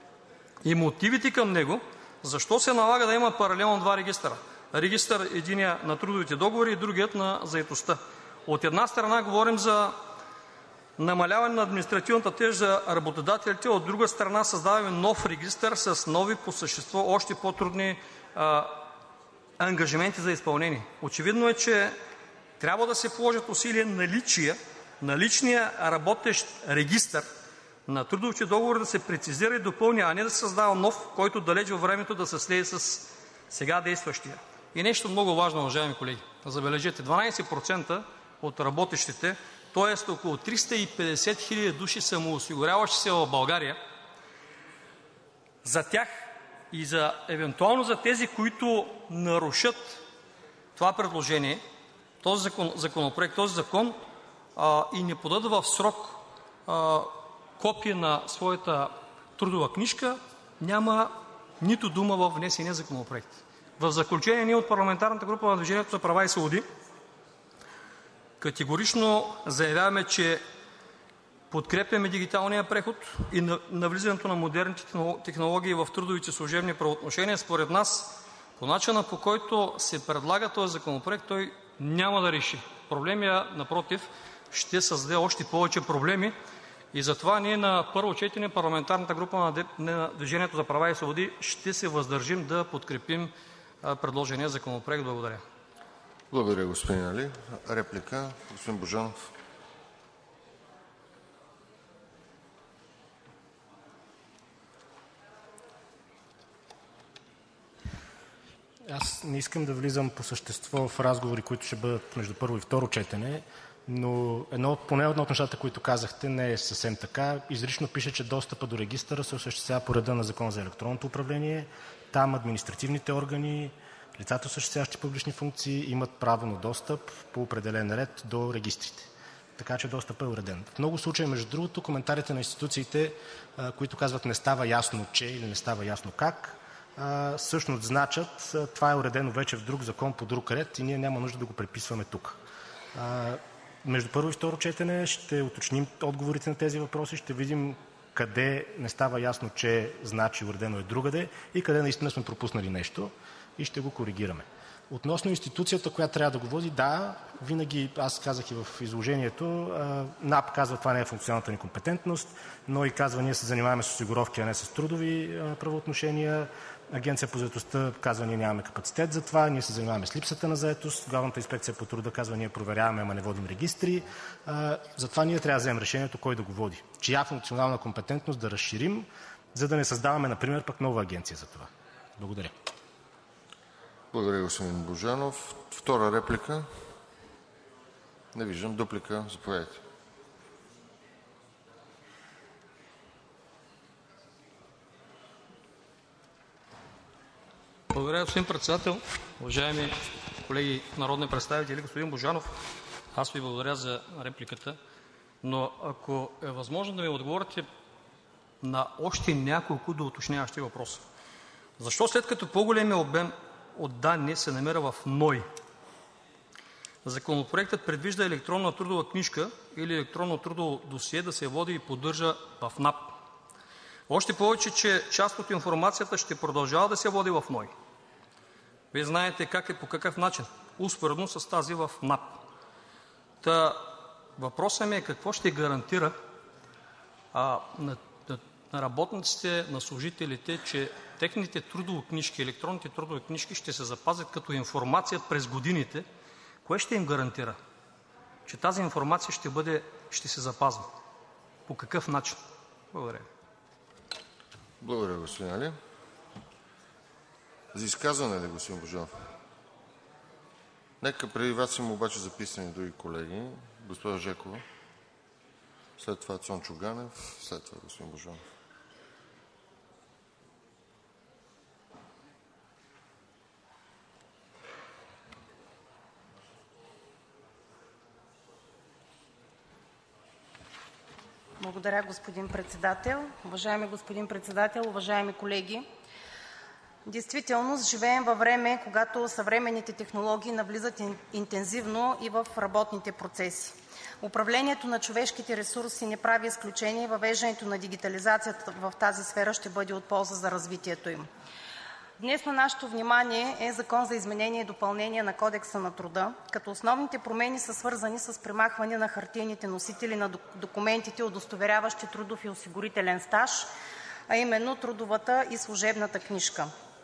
и мотивите към него защо се налага да има паралелно два регистъра. Регистър единия на трудовите договори и другият на заетостта. От една страна говорим за намаляване на административната тежест за работодателите, от друга страна създаваме нов регистър с нови по същество още по-трудни а, ангажименти за изпълнение. Очевидно е, че трябва да се положат усилия наличие, наличния работещ регистър на трудовите договори да се прецизира и допълни, а не да се създава нов, който далеч във времето да се слее с сега действащия. И нещо много важно, уважаеми колеги. Забележете, дванадесет процента от работещите, т.е. около триста и петдесет хиляди души самоосигуряващи се в България, за тях и за евентуално за тези, които нарушат това предложение, този закон, законопроект, този закон а, и не подадат в срок а, копие на своята трудова книжка, няма нито дума във внесения законопроект. В заключение, ние от парламентарната група на Движението за права и свободи категорично заявяваме, че подкрепяме дигиталния преход и навлизането на модерните технологии в трудовите служебни правоотношения. Според нас, по начина, по който се предлага този законопроект, той няма да реши проблеми, а напротив, ще създаде още повече проблеми. И затова ние на първо четене, парламентарната група на Движението за права и свободи, ще се въздържим да подкрепим предложения законопроект. Благодаря. Благодаря, господин Али. Реплика, господин Божанов. Аз не искам да влизам по същество в разговори, които ще бъдат между първо и второ четене, но едно, поне едно от нещата, които казахте, не е съвсем така. Изрично пише, че достъпа до регистъра се осъществява по реда на Закона за електронното управление. Там административните органи, лицата, осъществяващи публични функции, имат право на достъп по определен ред до регистрите. Така че достъпът е уреден. В много случаи, между другото, коментарите на институциите, които казват не става ясно че или не става ясно как, всъщност значат това е уредено вече в друг закон по друг ред и ние няма нужда да го преписваме тук. Между първо и второ четене ще уточним отговорите на тези въпроси, ще видим къде не става ясно, че значи уредено е другаде и къде наистина сме пропуснали нещо и ще го коригираме. Относно институцията, която трябва да го води, да, винаги, аз казах и в изложението, НАП казва, това не е функционалната ни компетентност, но и казва, ние се занимаваме с осигуровки, а не с трудови правоотношения. Агенция по заетостта казва, ние нямаме капацитет за това, ние се занимаваме с липсата на заетост. Главната инспекция по труда казва, ние проверяваме, ама не водим регистри. Затова ние трябва да вземем решението кой да го води. Чия функционална компетентност да разширим, за да не създаваме, например, пък нова агенция за това. Благодаря. Благодаря, господин Божанов. Втора реплика? Не виждам. Дуплика? Заповядайте. Благодаря, господин Председател. Уважаеми колеги народни представители, господин Божанов, аз Ви благодаря за репликата, но ако е възможно да ми отговорите на още няколко доуточняващи въпроса. Защо, след като по-големият обем от данни се намира в НОИ, Законопроектът предвижда електронна трудова книжка или електронно трудово досие да се води и поддържа в НАП? Още повече, че част от информацията ще продължава да се води в НОИ. Вие знаете как и по какъв начин, успоредно с тази в НАП. Та въпросът ми е какво ще гарантира а, на, на, на работниците, на служителите, че техните трудови книжки, електронните трудови книжки ще се запазят като информация през годините. Кое ще им гарантира, че тази информация ще, бъде, ще се запазва? По какъв начин? Благодаря. Благодаря, господин Али. За изказване ли, господин Божанов? Нека преди вас има обаче записани други колеги. Госпожа Жекова, след това Цончо Ганев, след това господин Божанов. Благодаря, господин Председател. Уважаеми господин Председател, уважаеми колеги! Действително живеем във време, когато съвременните технологии навлизат интензивно и в работните процеси. Управлението на човешките ресурси не прави изключение и въвеждането на дигитализацията в тази сфера ще бъде от полза за развитието им. Днес на нашето внимание е Закон за изменение и допълнение на Кодекса на труда, като основните промени са свързани с премахване на хартиените носители на документите, удостоверяващи трудов и осигурителен стаж, а именно трудовата и служебната книжка,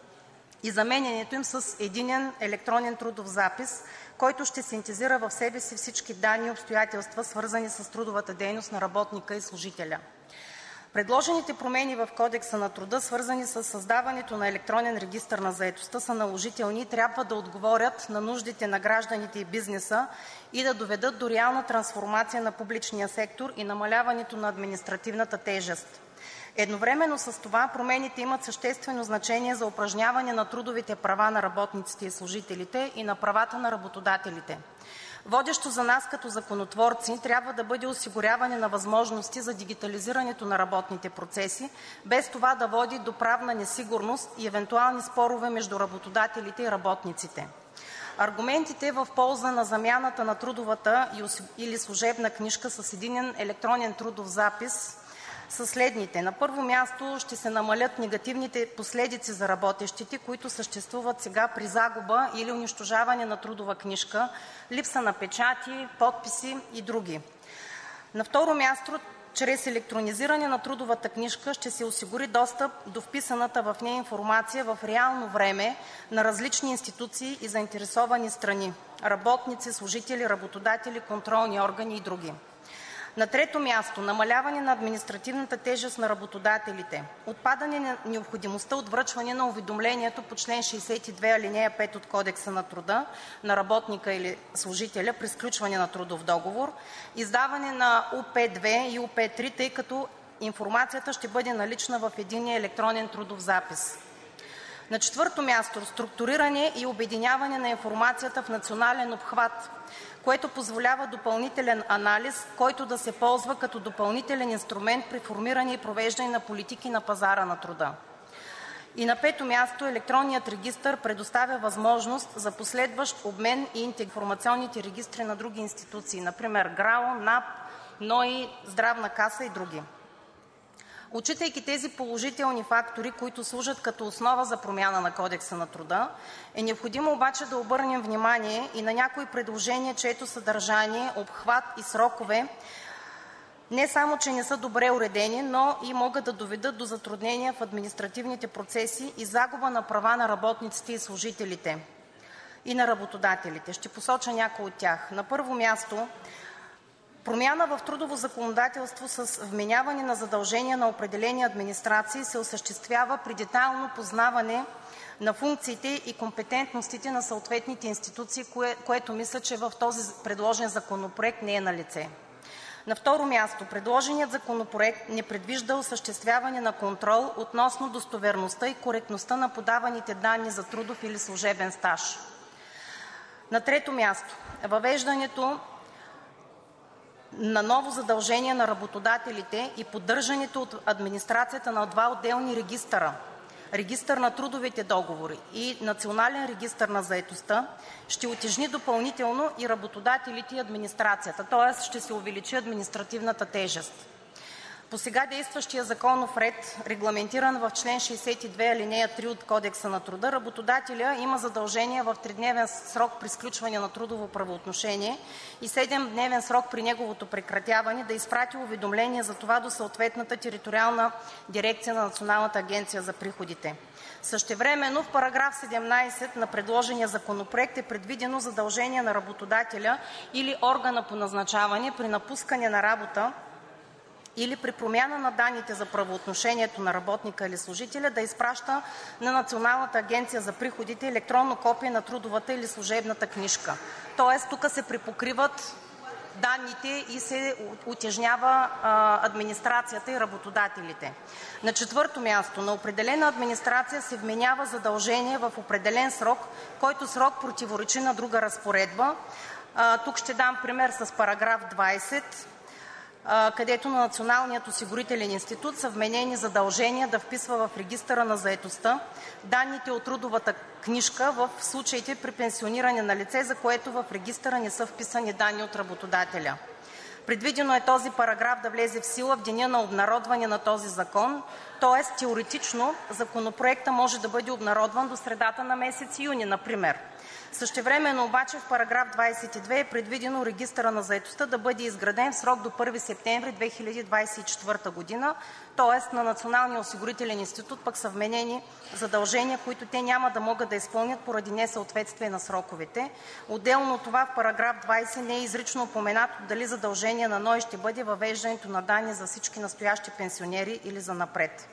и заменянето им с единен електронен трудов запис, който ще синтезира в себе си всички данни и обстоятелства, свързани с трудовата дейност на работника и служителя. Предложените промени в Кодекса на труда, свързани с създаването на електронен регистър на заетостта, са наложителни и трябва да отговорят на нуждите на гражданите и бизнеса и да доведат до реална трансформация на публичния сектор и намаляването на административната тежест. Едновременно с това промените имат съществено значение за упражняване на трудовите права на работниците и служителите и на правата на работодателите. Водещо за нас като законотворци трябва да бъде осигуряване на възможности за дигитализирането на работните процеси, без това да води до правна несигурност и евентуални спорове между работодателите и работниците. Аргументите в полза на замяната на трудовата или служебна книжка с единен електронен трудов запис са следните. На първо място, ще се намалят негативните последици за работещите, които съществуват сега при загуба или унищожаване на трудова книжка, липса на печати, подписи и други. На второ място, чрез електронизиране на трудовата книжка ще се осигури достъп до вписаната в нея информация в реално време на различни институции и заинтересовани страни – работници, служители, работодатели, контролни органи и други. На трето място, намаляване на административната тежест на работодателите, отпадане на необходимостта от връчване на уведомлението по член шейсет и две, алинея пет от Кодекса на труда на работника или служителя при сключване на трудов договор, издаване на У П две и У П три, тъй като информацията ще бъде налична в единния електронен трудов запис. На четвърто място, структуриране и обединяване на информацията в национален обхват, което позволява допълнителен анализ, който да се ползва като допълнителен инструмент при формиране и провеждане на политики на пазара на труда. И на пето място, електронният регистър предоставя възможност за последващ обмен и информационните регистри на други институции, например ГРАО, НАП, НОИ, Здравна каса и други. Отчитайки тези положителни фактори, които служат като основа за промяна на Кодекса на труда, е необходимо обаче да обърнем внимание и на някои предложения, чието съдържание, обхват и срокове не само че не са добре уредени, но и могат да доведат до затруднения в административните процеси и загуба на права на работниците и служителите и на работодателите. Ще посоча някои от тях. На първо място, промяна в трудово законодателство с вменяване на задължения на определени администрации се осъществява при детайлно познаване на функциите и компетентностите на съответните институции, кое, което мисля, че в този предложен законопроект не е налице. На второ място, предложеният законопроект не предвижда осъществяване на контрол относно достоверността и коректността на подаваните данни за трудов или служебен стаж. На трето място, въвеждането на ново задължение на работодателите и поддържането от администрацията на два отделни регистъра – Регистър на трудовите договори и Национален регистър на заетостта, ще утежни допълнително и работодателите и администрацията, т.е. ще се увеличи административната тежест. По сега действащия законов ред, регламентиран в член шейсет и две, алинея три от Кодекса на труда, работодателят има задължение в тридневен срок при сключване на трудово правоотношение и седемдневен срок при неговото прекратяване да изпрати уведомление за това до съответната териториална дирекция на Националната агенция за приходите. Същевременно в параграф седемнадесет на предложения законопроект е предвидено задължение на работодателя или органа по назначаване при напускане на работа или при промяна на данните за правоотношението на работника или служителя да изпраща на Националната агенция за приходите електронно копие на трудовата или служебната книжка. Тоест тук се припокриват данните и се утежнява а, администрацията и работодателите. На четвърто място, на определена администрация се вменява задължение в определен срок, който срок противоречи на друга разпоредба. А, тук ще дам пример с параграф двадесет, където на Националният осигурителен институт са вменени задължения да вписва в регистъра на заетостта данните от трудовата книжка в случаите при пенсиониране на лице, за което в регистъра не са вписани данни от работодателя. Предвидено е този параграф да влезе в сила в деня на обнародване на този закон, т.е. теоретично законопроектът може да бъде обнародван до средата на месец юни, например. Същевременно обаче в параграф двадесет и две е предвидено регистъра на заетостта да бъде изграден в срок до първи септември две хиляди двадесет и четвърта година, т.е. на Националния осигурителен институт пък са вменени задължения, които те няма да могат да изпълнят поради несъответствие на сроковете. Отделно от това в параграф двадесет не е изрично упоменато дали задължение на НОИ ще бъде въвеждането на данни за всички настоящи пенсионери или занапред.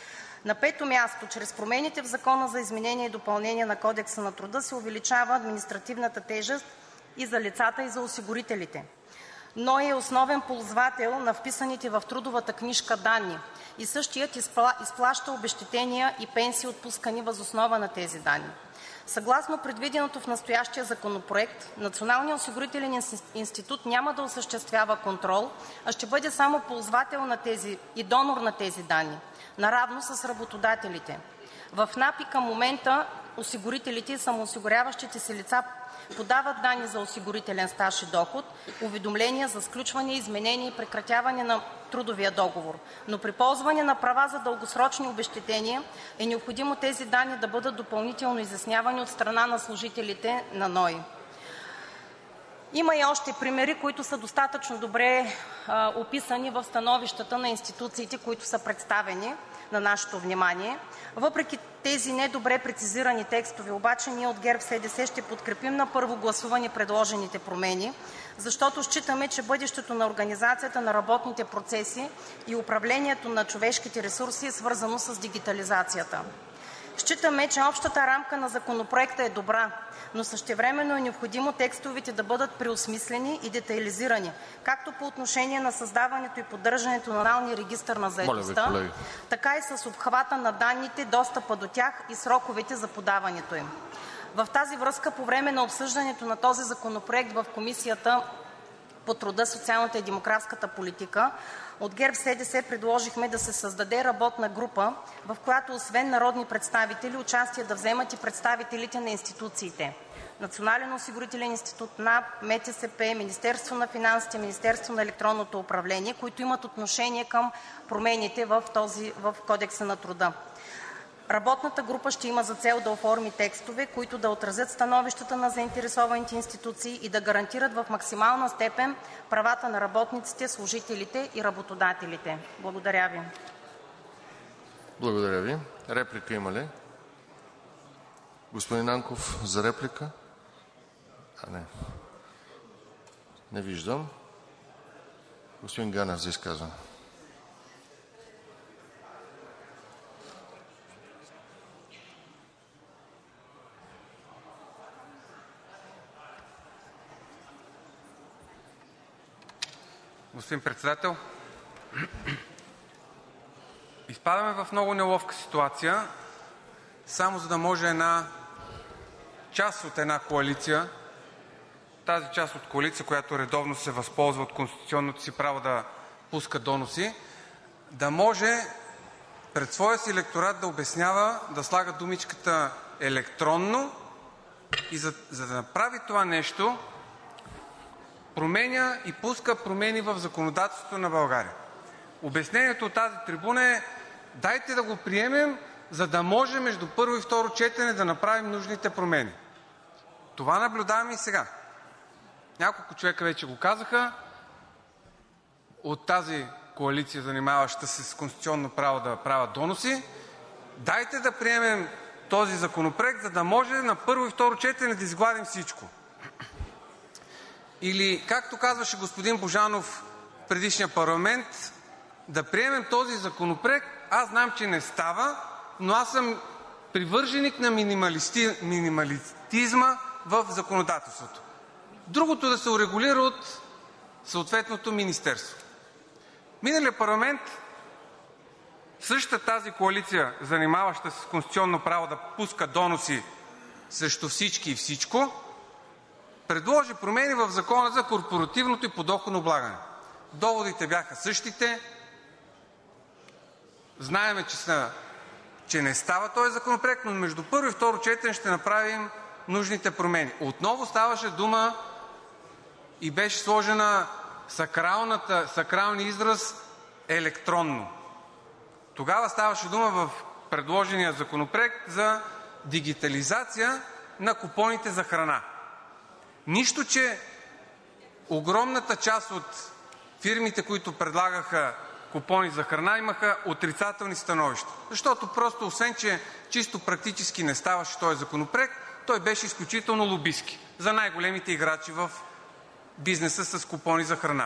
На пето място, чрез промените в Закона за изменение и допълнение на Кодекса на труда се увеличава административната тежест и за лицата, и за осигурителите. НОИ е основен ползвател на вписаните в трудовата книжка данни и същият изплаща обезщетения и пенсии, отпускани въз основа на тези данни. Съгласно предвиденото в настоящия законопроект, Националният осигурителен институт няма да осъществява контрол, а ще бъде само ползвател на тези и донор на тези данни, наравно с работодателите. В НАП и към момента осигурителите и самоосигуряващите се лица подават данни за осигурителен стаж и доход, уведомления за сключване, изменение и прекратяване на трудовия договор, но при ползване на права за дългосрочни обезщетения е необходимо тези данни да бъдат допълнително изяснявани от страна на служителите на НОИ. Има и още примери, които са достатъчно добре а, описани в становищата на институциите, които са представени на нашето внимание. Въпреки тези недобре прецизирани текстове обаче ние от ГЕРБ-СДС ще подкрепим на първо гласуване предложените промени, защото считаме, че бъдещето на организацията на работните процеси и управлението на човешките ресурси е свързано с дигитализацията. Считаме, че общата рамка на Законопроекта е добра, но същевременно е необходимо текстовете да бъдат преосмислени и детайлизирани както по отношение на създаването и поддържането на Националния регистър на заетостта, така и с обхвата на данните, достъпа до тях и сроковете за подаването им. В тази връзка по време на обсъждането на този законопроект в Комисията по труда, социалната и демографската политика от ГЕРБ-СДС предложихме да се създаде работна група, в която освен народни представители участие да вземат и представителите на институциите – Национален осигурителен институт, НАП, МТСП, Министерство на финансите, Министерство на електронното управление, които имат отношение към промените в, този, в Кодекса на труда. Работната група ще има за цел да оформи текстове, които да отразят становищата на заинтересованите институции и да гарантират в максимална степен правата на работниците, служителите и работодателите. Благодаря Ви. Благодаря Ви. Реплика има ли? Господин Нанков, за реплика? А, не. Не виждам. Господин Ганев за изказване. Господин Председател, изпадаме в много неловка ситуация, само за да може една част от една коалиция, тази част от коалиция, която редовно се възползва от конституционното си право да пуска доноси, да може пред своя си електорат да обяснява, да слага думичката електронно и за, за да направи това нещо, променя и пуска промени в законодателството на България. Обяснението от тази трибуна е: дайте да го приемем, за да може между първо и второ четене да направим нужните промени. Това наблюдаваме и сега. Няколко човека вече го казаха от тази коалиция, занимаваща се с конституционно право да правят доноси. Дайте да приемем този законопроект, за да може на първо и второ четене да изгладим всичко. Или, както казваше господин Божанов в предишния парламент, да приемем този законопроект. Аз знам, че не става, но аз съм привърженик на минималисти... минималистизма в законодателството. Другото да се урегулира от съответното министерство. Миналия парламент същата тази коалиция, занимаваща се с конституционно право да пуска доноси срещу всички и всичко, предложи промени в Закона за корпоративното и подоходно облагане. Доводите бяха същите. Знаем, че, са, че не става този законопроект, но между първо и второ четене ще направим нужните промени. Отново ставаше дума и беше сложена сакралния израз електронно. Тогава ставаше дума в предложения законопроект за дигитализация на купоните за храна. Нищо, че огромната част от фирмите, които предлагаха купони за храна, имаха отрицателни становища. Защото просто, освен че чисто практически не ставаше този законопроект, той беше изключително лобистки за най-големите играчи в бизнеса с купони за храна.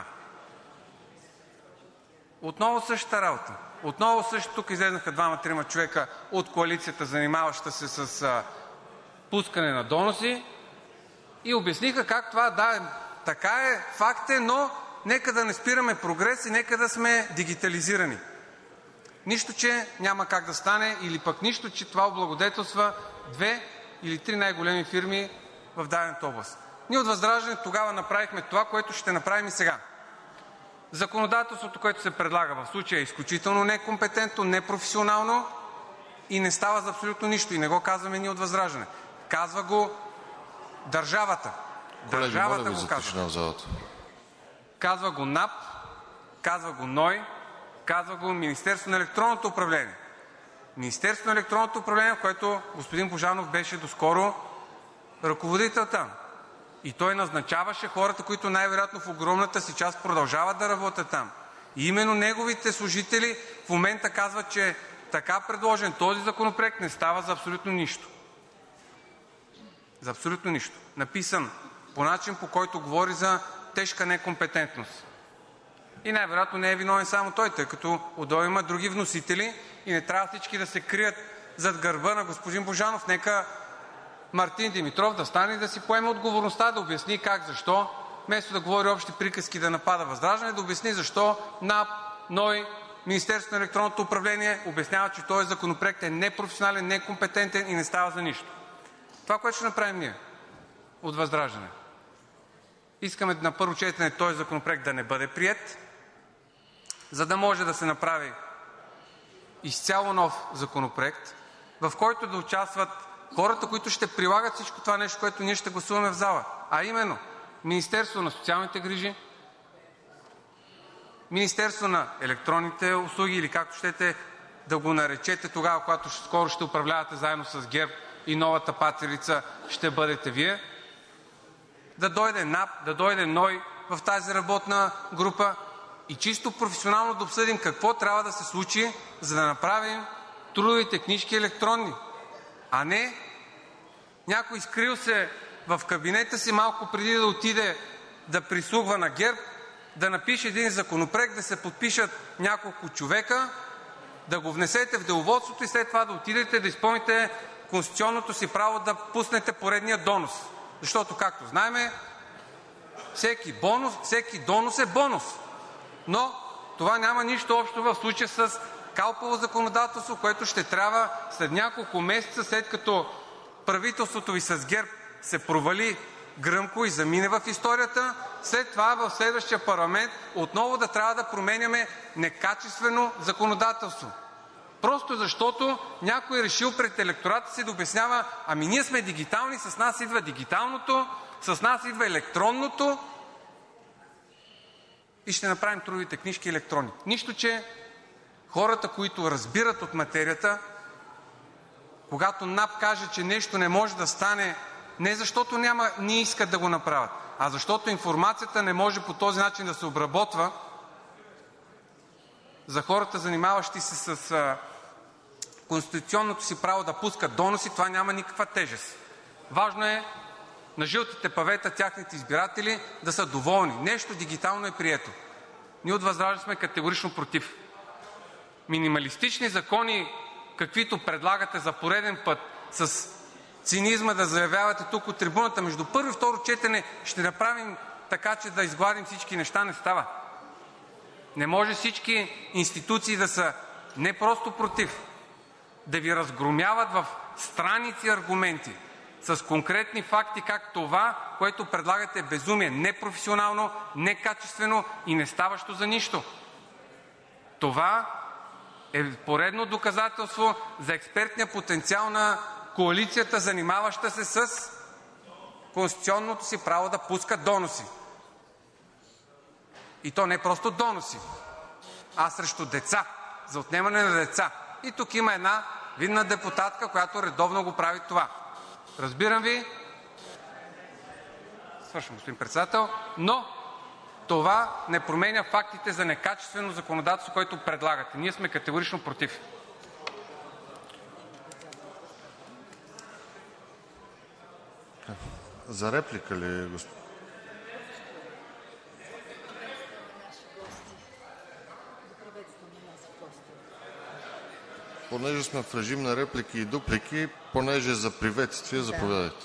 Отново същата работа. Отново също тук излезнаха двама-трима човека от коалицията, занимаваща се с а, пускане на доноси, и обясниха как това, да, така е, факт е, но нека да не спираме прогрес и нека да сме дигитализирани. Нищо, че няма как да стане, или пък нищо, че това облагодетелства две или три най-големи фирми в дадената област. Ние от ВЪЗРАЖДАНЕ тогава направихме това, което ще направим и сега. Законодателството, което се предлага в случая, е изключително некомпетентно, непрофесионално и не става за абсолютно нищо. И не го казваме ние от ВЪЗРАЖДАНЕ. Казва го държавата. Държавата го казва. Казва го НАП, казва го НОИ, казва го Министерството на електронното управление. Министерството на електронното управление, в което господин Божанов беше доскоро ръководител там. И той назначаваше хората, които най-вероятно в огромната си част продължават да работят там. И именно неговите служители в момента казват, че така предложен този законопроект не става за абсолютно нищо. За абсолютно нищо. Написан по начин, по който говори за тежка некомпетентност. И най-вероятно не е виновен само той, тъй като отдолу има други вносители и не трябва всички да се крият зад гърба на господин Божанов. Нека Мартин Димитров да стане и да си поеме отговорността, да обясни как, защо, вместо да говори общи приказки, да напада ВЪЗРАЖДАНЕ, да обясни защо НАП, НОИ, Министерството на електронното управление обясняват, че този законопроект е непрофесионален, некомпетентен и не става за нищо. Това, което ще направим ние от ВЪЗРАЖДАНЕ, искаме на първо четене този законопроект да не бъде приет, за да може да се направи изцяло нов законопроект, в който да участват хората, които ще прилагат всичко това нещо, което ние ще гласуваме в зала, а именно Министерството на социалните грижи, Министерството на електронните услуги или както щете да го наречете тогава, когато скоро ще управлявате заедно с ГЕРБ и новата патерица ще бъдете Вие, да дойде НАП, да дойде НОИ в тази работна група и чисто професионално да обсъдим какво трябва да се случи, за да направим трудовите книжки електронни, а не някой скрил се в кабинета си малко преди да отиде да прислугва на ГЕРБ, да напише един законопроект, да се подпишат няколко човека, да го внесете в Деловодството и след това да отидете да изпълните конституционното си право да пуснете поредния донос. Защото, както знаем, всеки бонус, всеки донос е бонус. Но това няма нищо общо в случая с калпово законодателство, което ще трябва след няколко месеца, след като правителството Ви с ГЕРБ се провали гръмко и замине в историята, след това в следващия парламент отново да трябва да променяме некачествено законодателство. Просто защото някой е решил пред електората си да обяснява: ами ние сме дигитални, с нас идва дигиталното, с нас идва електронното и ще направим трудовите книжки електронни. Нищо, че хората, които разбират от материята, когато НАП каже, че нещо не може да стане, не защото няма, не искат да го направят, а защото информацията не може по този начин да се обработва, за хората, занимаващи се с а, конституционното си право да пускат доноси, това няма никаква тежест. Важно е на жълтите павета тяхните избиратели да са доволни. Нещо дигитално е прието. Ние от ВЪЗРАЖДАНЕ сме категорично против. Минималистични закони, каквито предлагате за пореден път, с цинизма да заявявате тук от трибуната, между първо и второ четене ще направим така, че да изгладим всички неща, не става. Не може всички институции да са не просто против, да Ви разгромяват в страници аргументи с конкретни факти как това, което предлагате, е безумие, непрофесионално, некачествено и неставащо за нищо. Това е поредно доказателство за експертния потенциал на коалицията, занимаваща се с конституционното си право да пуска доноси. И то не просто доноси, а срещу деца, за отнемане на деца. И тук има една видна депутатка, която редовно го прави това. Разбирам Ви. Свършвам, господин Председател. Но това не променя фактите за некачествено законодателство, което предлагате. Ние сме категорично против. За реплика ли, господин? Понеже сме в режим на реплики и дуплики, понеже за приветствие, заповядайте.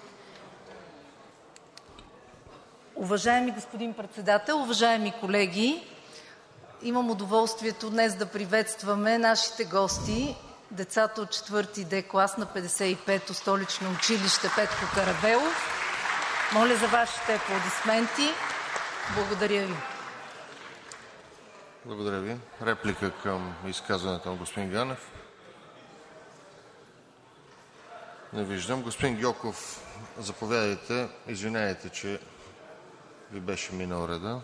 Уважаеми господин Председател, уважаеми колеги! Имам удоволствието днес да приветстваме нашите гости, децата от четвърти Д клас на петдесет и пето столично училище „Петко Каравелов“. Моля за Вашите аплодисменти. Благодаря Ви. Благодаря Ви. Реплика към изказването на господин Ганев? Не виждам. Господин Гьоков, заповядайте. Извинявайте, че Ви беше минал реда.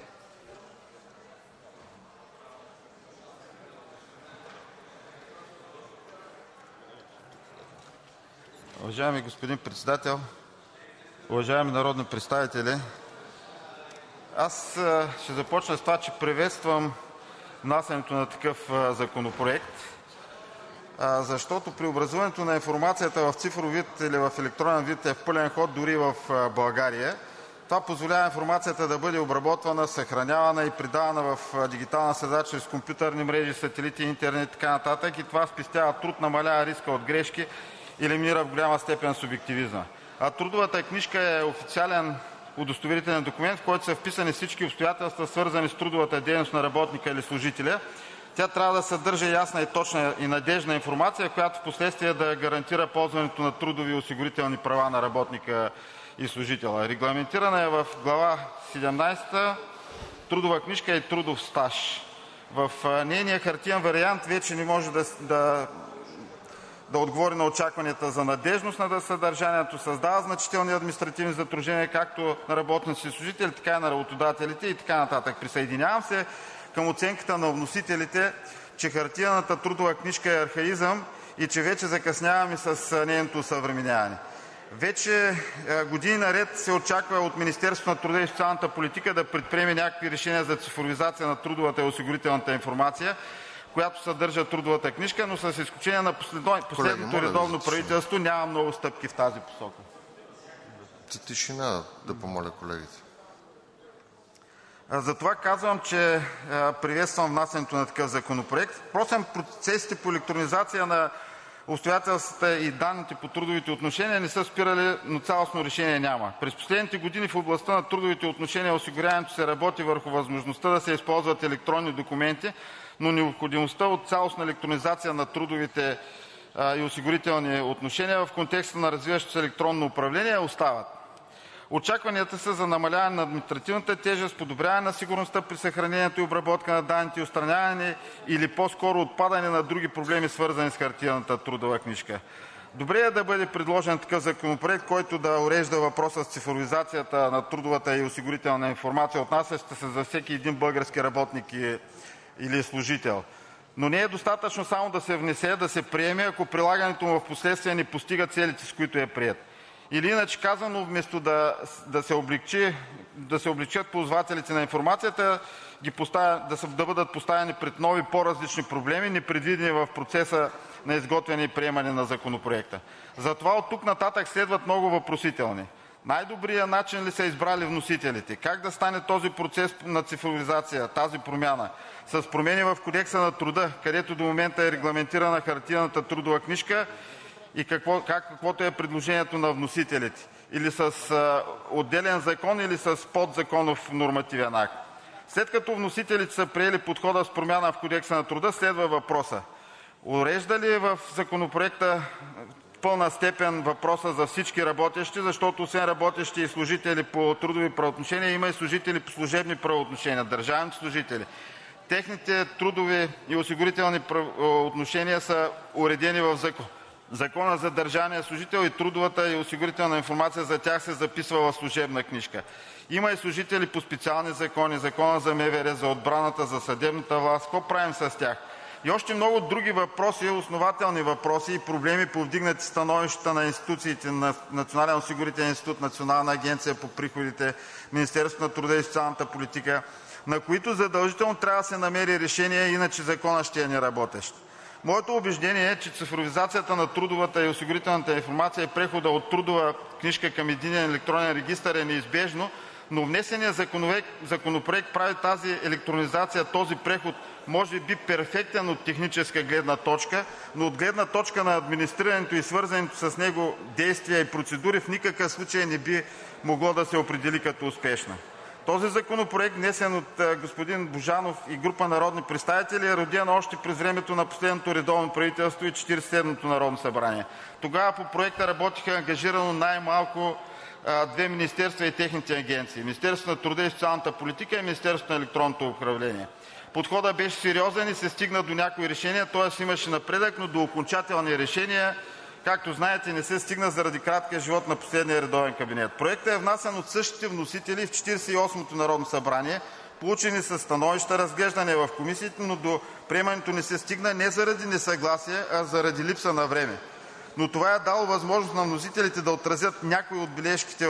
Уважаеми господин Председател, уважаеми народни представители! Аз ще започна с това, че приветствам внасянето на такъв законопроект, защото преобразуването на информацията в цифров вид или в електронен вид е в пълен ход дори в България. Това позволява информацията да бъде обработвана, съхранявана и предавана в дигитална среда чрез компютърни мрежи, сателити, интернет и така нататък, и това спестява труд, намалява риска от грешки и елиминира в голяма степен субективизма. А трудовата книжка е официален удостоверителен документ, в който са вписани всички обстоятелства, свързани с трудовата дейност на работника или служителя. Тя трябва да съдържа ясна и точна и надеждна информация, която впоследствие да гарантира ползването на трудови и осигурителни права на работника и служителя. Регламентирана е в глава седемнадесета „Трудова книжка и трудов стаж“. в нейния хартиен вариант вече не може да, да, да отговори на очакванията за надеждност на съдържанието, създава значителни административни затруднения както на работници и служители, така и на работодателите и така нататък. Присъединявам се към оценката на вносителите, че хартиената трудова книжка е архаизъм и че вече закъсняваме с нейното осъвременяване. Вече години наред се очаква от Министерството на труда и социалната политика да предприеме някакви решения за цифровизация на трудовата и осигурителната информация, която съдържа трудовата книжка, но с изключение на последното редовно правителство няма много стъпки в тази посока. За тишина да помоля колегите. Затова казвам, че приветствам внасянето на такъв законопроект. Впрочем, процесите по електронизация на обстоятелствата и данните по трудовите отношения не са спирали, но цялостно решение няма. През последните години в областта на трудовите отношения и осигуряването се работи върху възможността да се използват електронни документи, но необходимостта от цялостна електронизация на трудовите и осигурителни отношения в контекста на развиващото се електронно управление остават. Очакванията са за намаляване на административната тежест, подобряване на сигурността при съхранението и обработка на данните и отстраняване или по-скоро отпадане на други проблеми, свързани с хартиената трудова книжка. Добре е да бъде предложен такъв законопроект, който да урежда въпроса с цифровизацията на трудовата и осигурителна информация, отнасяща се за всеки един български работник или служител. Но не е достатъчно само да се внесе, да се приеме, ако прилагането му впоследствие не постига целите, с които е приет. Или иначе казано, вместо да, да, се, облегчи, да се облегчат ползвателите на информацията, ги поставя, да, са, да бъдат поставени пред нови по-различни проблеми, непредвидени в процеса на изготвяне и приемане на законопроекта. Затова от тук нататък следват много въпросителни. Най-добрият начин ли са избрали вносителите? Как да стане този процес на цифровизация, тази промяна? С промени в Кодекса на труда, където до момента е регламентирана хартиената трудова книжка, и какво, как, каквото е предложението на вносителите? Или с а, отделен закон, или с подзаконов нормативен акт? След като вносителите са приели подхода с промяна в Кодекса на труда, следва въпроса: урежда ли в законопроекта в пълна степен въпроса за всички работещи, защото освен работещи и служители по трудови правоотношения, има и служители по служебни правоотношения, държавните служители. Техните трудови и осигурителни отношения са уредени в закон. Закона за държавния служител и трудовата и осигурителна информация за тях се записва в служебна книжка. Има и служители по специални закони, Закона за МВР, за отбраната, за съдебната власт. Какво правим с тях? И още много други въпроси, основателни въпроси и проблеми, повдигнати становищата на институциите на Национален осигурителен институт, Национална агенция по приходите, Министерството на труда и социалната политика, на които задължително трябва да се намери решение, иначе законът ще е неработещ. Моето убеждение е, че цифровизацията на трудовата и осигурителната информация и прехода от трудова книжка към единен електронен регистър е неизбежно, но внесеният законопроект прави тази електронизация, този преход може би перфектен от техническа гледна точка, но от гледна точка на администрирането и свързаните с него действия и процедури в никакъв случай не би могло да се определи като успешна. Този законопроект, внесен от господин Божанов и група народни представители, е роден още през времето на последното редовно правителство и Четиридесет и седмото народно събрание. Тогава по проекта работиха ангажирано най-малко две министерства и техните агенции – Министерството на труда и социалната политика и Министерството на електронното управление. Подходът беше сериозен и се стигна до някои решения, т.е. имаше напредък, но до окончателни решения, както знаете, не се стигна заради краткия живот на последния редовен кабинет. Проектът е внасян от същите вносители в Четиридесет и осмото народно събрание, получени са становища, разглеждане в комисиите, но до приемането не се стигна не заради несъгласие, а заради липса на време. Но това е дало възможност на вносителите да отразят някои от бележките,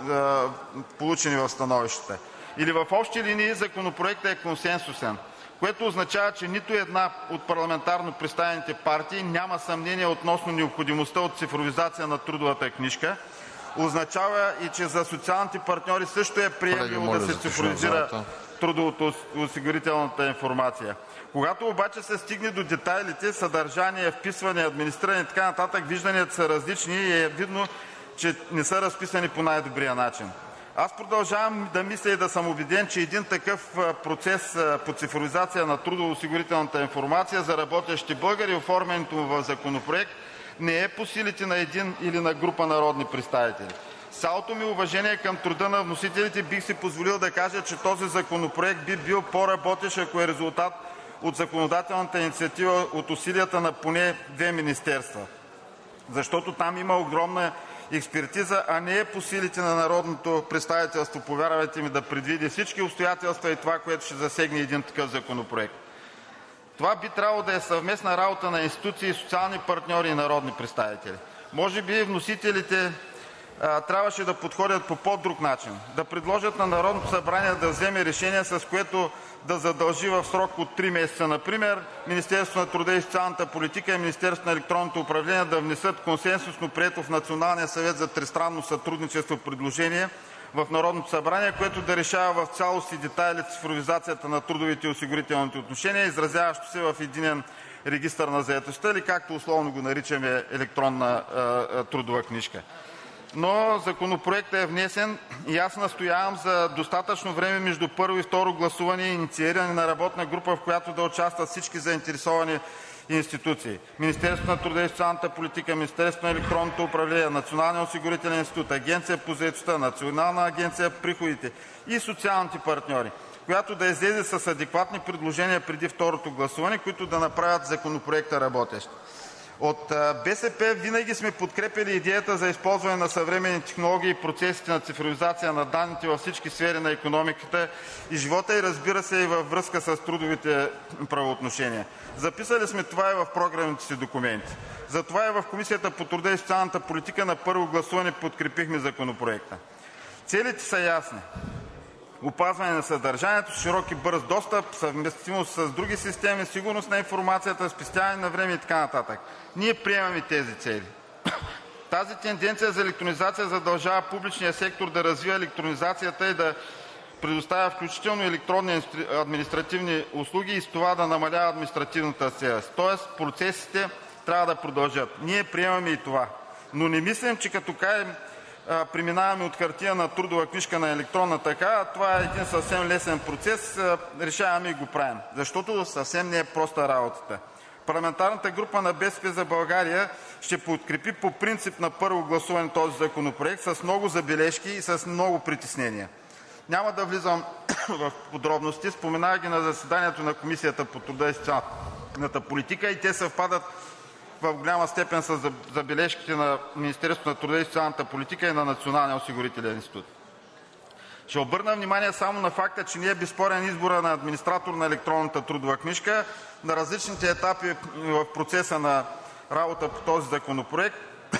получени в становищата. Или в общи линии законопроектът е консенсусен, което означава, че нито една от парламентарно представените партии няма съмнение относно необходимостта от цифровизация на трудовата книжка. Означава и че за социалните партньори също е приемливо да се цифровизира трудово-осигурителната информация. Когато обаче се стигне до детайлите, съдържание, вписване, администриране и така нататък, вижданията са различни и е видно, че не са разписани по най-добрия начин. Аз продължавам да мисля и да съм убеден, че един такъв процес по цифровизация на трудово-осигурителната информация за работещи българи, оформянето му в законопроект, не е по силите на един или на група народни представители. С цялото ми уважение към труда на вносителите бих си позволил да кажа, че този законопроект би бил по-работещ, ако е резултат от законодателната инициатива от усилията на поне две министерства, защото там има огромна експертиза, а не е по силите на народното представителство, повярвайте ми, да предвиди всички обстоятелства и това, което ще засегне един такъв законопроект. Това би трябвало да е съвместна работа на институции, социални партньори и народни представители. Може би вносителите а, трябваше да подходят по по-друг начин, да предложат на Народното събрание да вземе решение, с което да задължи в срок от три месеца, например, Министерството на труда и социалната политика и Министерството на електронното управление да внесат консенсусно прието в Националния съвет за тристранно сътрудничество предложение в Народното събрание, което да решава в цялост и детайли цифровизацията на трудовите и осигурителните отношения, изразяващо се в единен регистър на заетостта или както условно го наричаме електронна а, трудова книжка. Но законопроектът е внесен и аз настоявам за достатъчно време между първо и второ гласуване и иницииране на работна група, в която да участват всички заинтересовани институции – Министерството на труда и социалната политика, Министерството на електронното управление, Националният осигурителен институт, Агенция по заетостта, Национална агенция по приходите и социалните партньори, която да излезе с адекватни предложения преди второто гласуване, които да направят законопроекта работещ. От БСП винаги сме подкрепяли идеята за използване на съвременни технологии и процесите на цифровизация на данните във всички сфери на икономиката и живота и, разбира се, и във връзка с трудовите правоотношения. Записали сме това и в програмните си документи. Затова и в Комисията по труда и социалната политика на първо гласуване подкрепихме законопроекта. Целите са ясни: опазване на съдържанието, широк и бърз достъп, съвместимост с други системи, сигурност на информацията, спестяване на време и така нататък. Ние приемаме тези цели. Тази тенденция за електронизация задължава публичния сектор да развива електронизацията и да предоставя включително електронни административни услуги и с това да намалява административната тежест. Тоест процесите трябва да продължат. Ние приемаме и това. Но не мислим, че като кажем преминаваме от хартиена трудова книжка на електронна такава, това е един съвсем лесен процес, решаваме и го правим, защото съвсем не е проста работата. Парламентарната група на БСП за България ще подкрепи по принцип на първо гласуване този законопроект с много забележки и с много притеснения. Няма да влизам в подробности, споменах ги на заседанието на Комисията по труда и социалната политика и те съвпадат в голяма степен с забележките на Министерството на труда и социалната политика и на Националния осигурителен институт. Ще обърна внимание само на факта, че не е безспорен изборът на администратор на електронната трудова книжка. На различните етапи в процеса на работа по този законопроект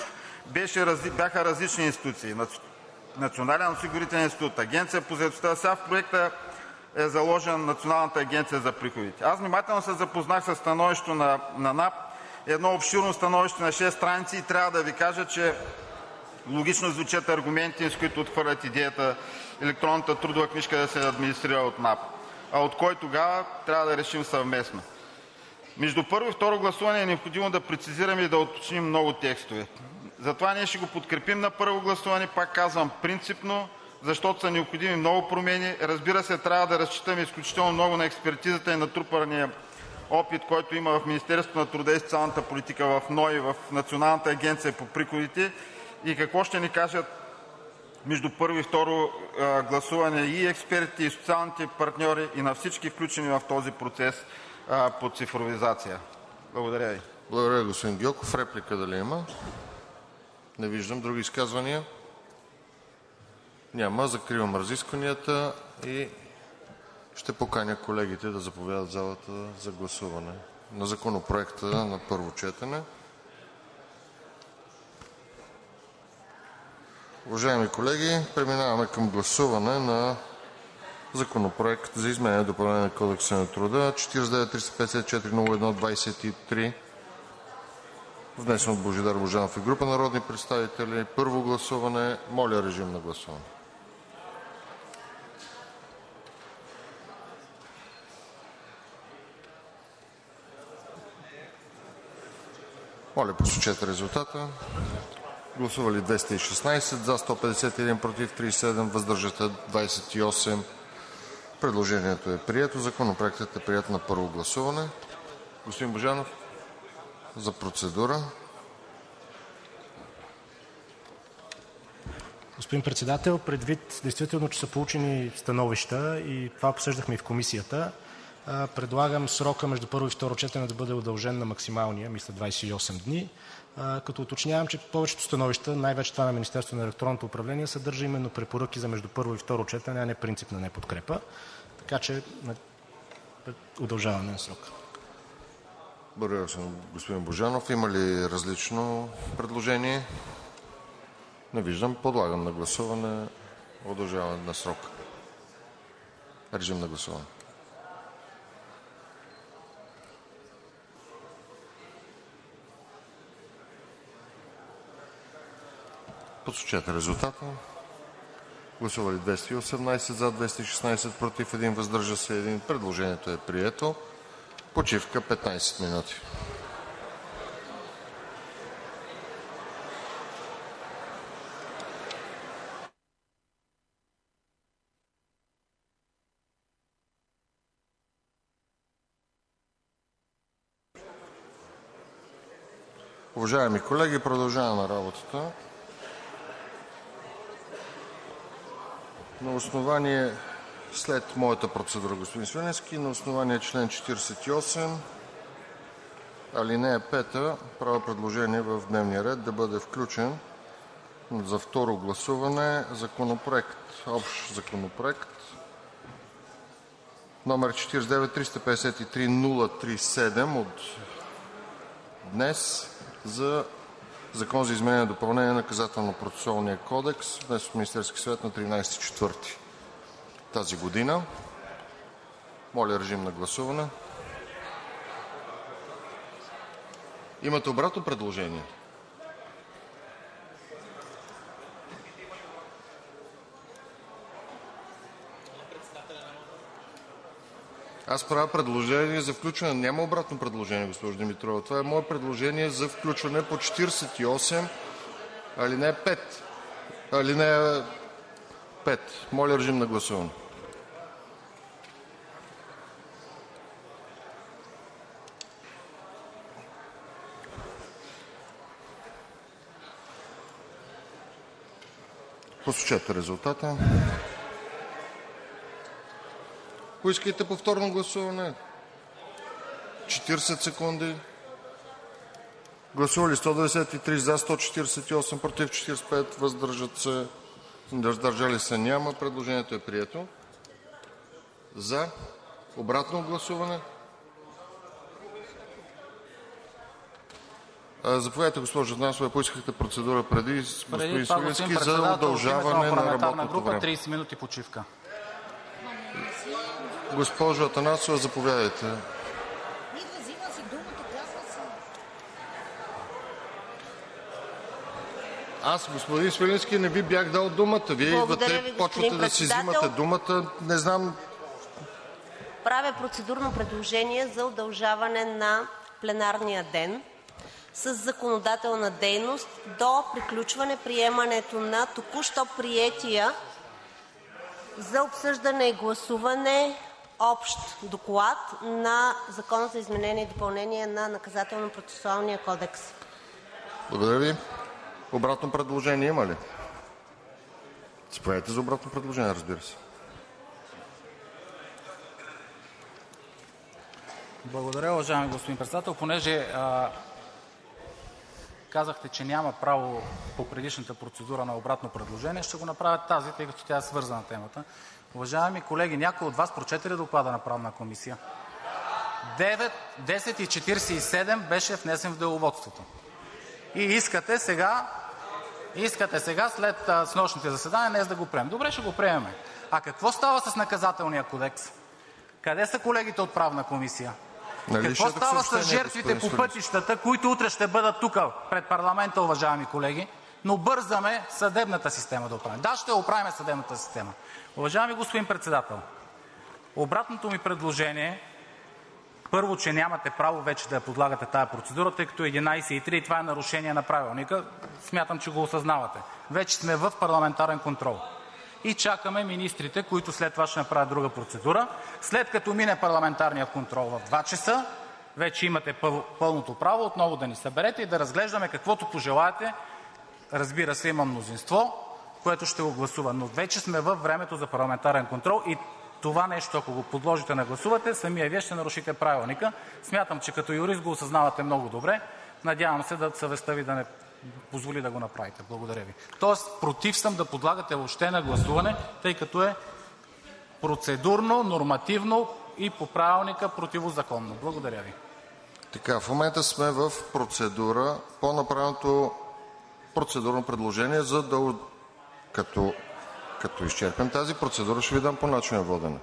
бяха различни институции – Национален осигурителен институт, Агенция по заетостта. Сега в проекта е заложен Националната агенция за приходите. Аз внимателно се запознах със становището на НАП, едно обширно становище на шест страници, и трябва да Ви кажа, че логично звучат аргументи, с които отхвърлят идеята електронната трудова книжка да се администрира от НАП. А от кой тогава, трябва да решим съвместно. Между първо и второ гласуване е необходимо да прецизираме и да уточним много текстове. Затова ние ще го подкрепим на първо гласуване, пак казвам, принципно, защото са необходими много промени. Разбира се, трябва да разчитаме изключително много на експертизата и натрупания опит, който има в Министерството на труда и социалната политика, в НОИ, в Националната агенция по приходите, и какво ще ни кажат между първо и второ гласуване и експертите, и социалните партньори, и на всички включени в този процес по цифровизация. Благодаря Ви. Благодаря, господин Гьоков. Реплика дали има? Не виждам. Други изказвания? Няма. Закривам разискванията и ще поканя колегите да заповядат в залата за гласуване на законопроекта на първо четене. Уважаеми колеги, преминаваме към гласуване на Законопроект за изменение и допълнение на Кодекса на труда, четиридесет и девет триста петдесет и четири нула едно двадесет и три, внесен от Божидар Божанов и група народни представители. Първо гласуване. Моля, режим на гласуване. Моля, посочете резултата. Гласували двеста и шестнадесет, за сто петдесет и един, против тридесет и седем, въздържали се двадесет и осем. Предложението е прието. Законопроектът е приет на първо гласуване. Господин Божанов, за процедура. Господин Председател, предвид действително, че са получени становища и това обсъждахме и в Комисията, предлагам срока между първо и второ четене да бъде удължен на максималния, мисля двадесет и осем дни, като уточнявам, че повечето становища, най-вече това на Министерството на електронното управление, съдържа именно препоръки за между първо и второ четене, а не принцип на неподкрепа. Така че удължаване на срока. Благодаря, господин Божанов. Има ли различно предложение? Не виждам. Подлагам на гласуване удължаване на срока. Режим на гласуване. Посочете резултата. Гласували двеста и осемнадесет за, двеста и шестнадесет против, един въздържа се един. Предложението е прието. Почивка петнадесет минути. Уважаеми колеги, продължаваме работата. На основание, след моята процедура, господин Свиленски, на основание член четиридесет и осем, алинея пета, правя предложение в дневния ред да бъде включен за второ гласуване законопроект, общ законопроект, номер четиридесет и девет триста петдесет и три нула тридесет и седем от днес за Закон за изменение и допълнение на Наказателно-процесуалния кодекс, внесен от Министерския съвет на тринадесети април тази година. Моля, режим на гласуване. Имате обратно предложение? Аз правя предложение за включване. Няма обратно предложение, госпожо Димитрова. Това е мое предложение за включване по четиридесет и осем, алинея пет. Алинея пет. Моля, режим на гласуване. Посочете резултата. Поискайте повторно гласуване. четиридесет секунди. Гласували сто деветдесет и три за, сто четиридесет и осем против, четиридесет и пет въздържат се. Въздържали се няма. Предложението е прието. За обратно гласуване. Заповядайте, госпожо Атанасова. Поискахте процедура преди господин Свиленски за удължаване на работното време. тридесет минути почивка. Госпожо Атанасова, заповядайте. Аз, господин Свиленски, не ви бях дал думата. Вие идвате, почвате да си взимате думата. Не знам. Правя процедурно предложение за удължаване на пленарния ден с законодателна дейност до приключване приемането на току-що приетия за обсъждане и гласуване общ доклад на Закона за изменение и допълнение на Наказателно-процесуалния кодекс. Благодаря Ви. Обратно предложение има ли? Заповядайте за обратно предложение, разбира се. Благодаря, уважаеми господин Председател. Понеже а, казахте, че няма право по предишната процедура на обратно предложение, ще го направя тази, тъй като тя е свързана темата. Уважаеми колеги, някой от вас прочете ли доклада на Правна комисия? десет и четиридесет и седем беше внесен в деловодството. И искате сега, искате сега след а, снощните заседания днес да го приемем. Добре, ще го приемем. А какво става с Наказателния кодекс? Къде са колегите от Правна комисия? Нали Какво става с жертвите по пътищата, които утре ще бъдат тук пред парламента, уважаеми колеги, но бързаме съдебната система да оправим? Да, ще оправим съдебната система. Уважаеми господин Председател, обратното ми предложение, първо, че нямате право вече да подлагате тази процедура, тъй като единадесет и три и това е нарушение на Правилника. Смятам, че го осъзнавате. Вече сме в парламентарен контрол. И чакаме министрите, които след това ще направят друга процедура. След като мине парламентарният контрол в два часа, вече имате пълното право отново да ни съберете и да разглеждаме каквото пожелаете. Разбира се, има мнозинство, което ще го гласува. Но вече сме във времето за парламентарен контрол и това нещо, ако го подложите на гласуване, самия Вие ще нарушите Правилника. Смятам, че като юрист го осъзнавате много добре. Надявам се да съвестта Ви да не позволи да го направите. Благодаря Ви. Тоест против съм да подлагате въобще на гласуване, тъй като е процедурно, нормативно и по Правилника противозаконно. Благодаря Ви. Така, в момента сме в процедура по направеното процедурно предложение, за да като, като изчерпим тази процедура, ще ви дам по начин на водене.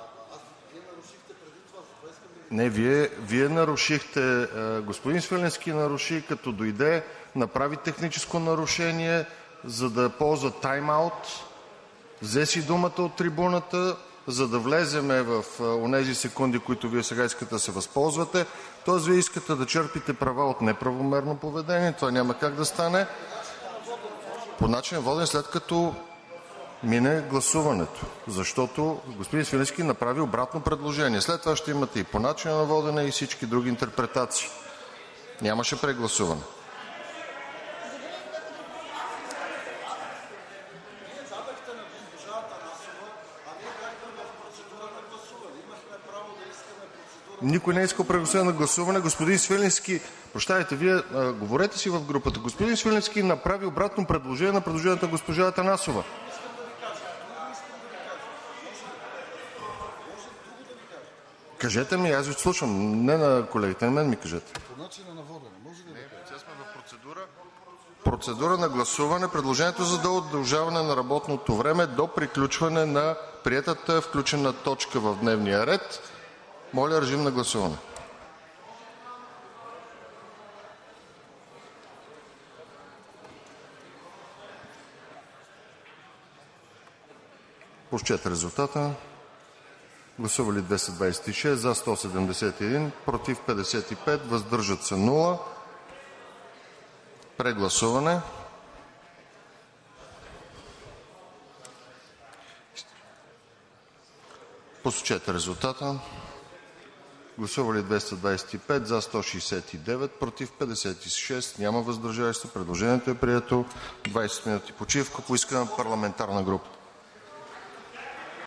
Не, вие, вие нарушихте, господин Свиленски наруши, като дойде, направи техническо нарушение, за да ползва тайм-аут, взе си думата от трибуната, за да влеземе в онези секунди, които вие сега искате да се възползвате. Тоест, вие искате да черпите права от неправомерно поведение. Това няма как да стане. По начин на водене, след като мине гласуването. Защото господин Свиленски направи обратно предложение. След това ще имате и по начин на водене, и всички други интерпретации. Нямаше прегласуване. Никой не е искал прегласуване на гласуване. Господин Свиленски, прощавайте, вие а, говорете си в групата. Господин Свиленски направи обратно предложение на предложението на госпожа Атанасова. Кажете ми, аз ви слушам. Не на колегите, на мен ми кажете. По начина на водене. Може ли да кажете? Сега сме в процедура. Процедура на гласуване. Предложението за да удължаване на работното време до приключване на приетата включена точка в дневния ред. Моля, режим на гласуване. Пущете резултата. Гласували двеста двадесет и шест, за сто седемдесет и един, против петдесет и пет, въздържат се нула. Прегласуване. Посочете резултата. Гласували двеста двадесет и пет, за сто шестдесет и девет, против петдесет и шест, няма въздържали се. Предложението е прието. двадесет минути почивка по искане на парламентарна група.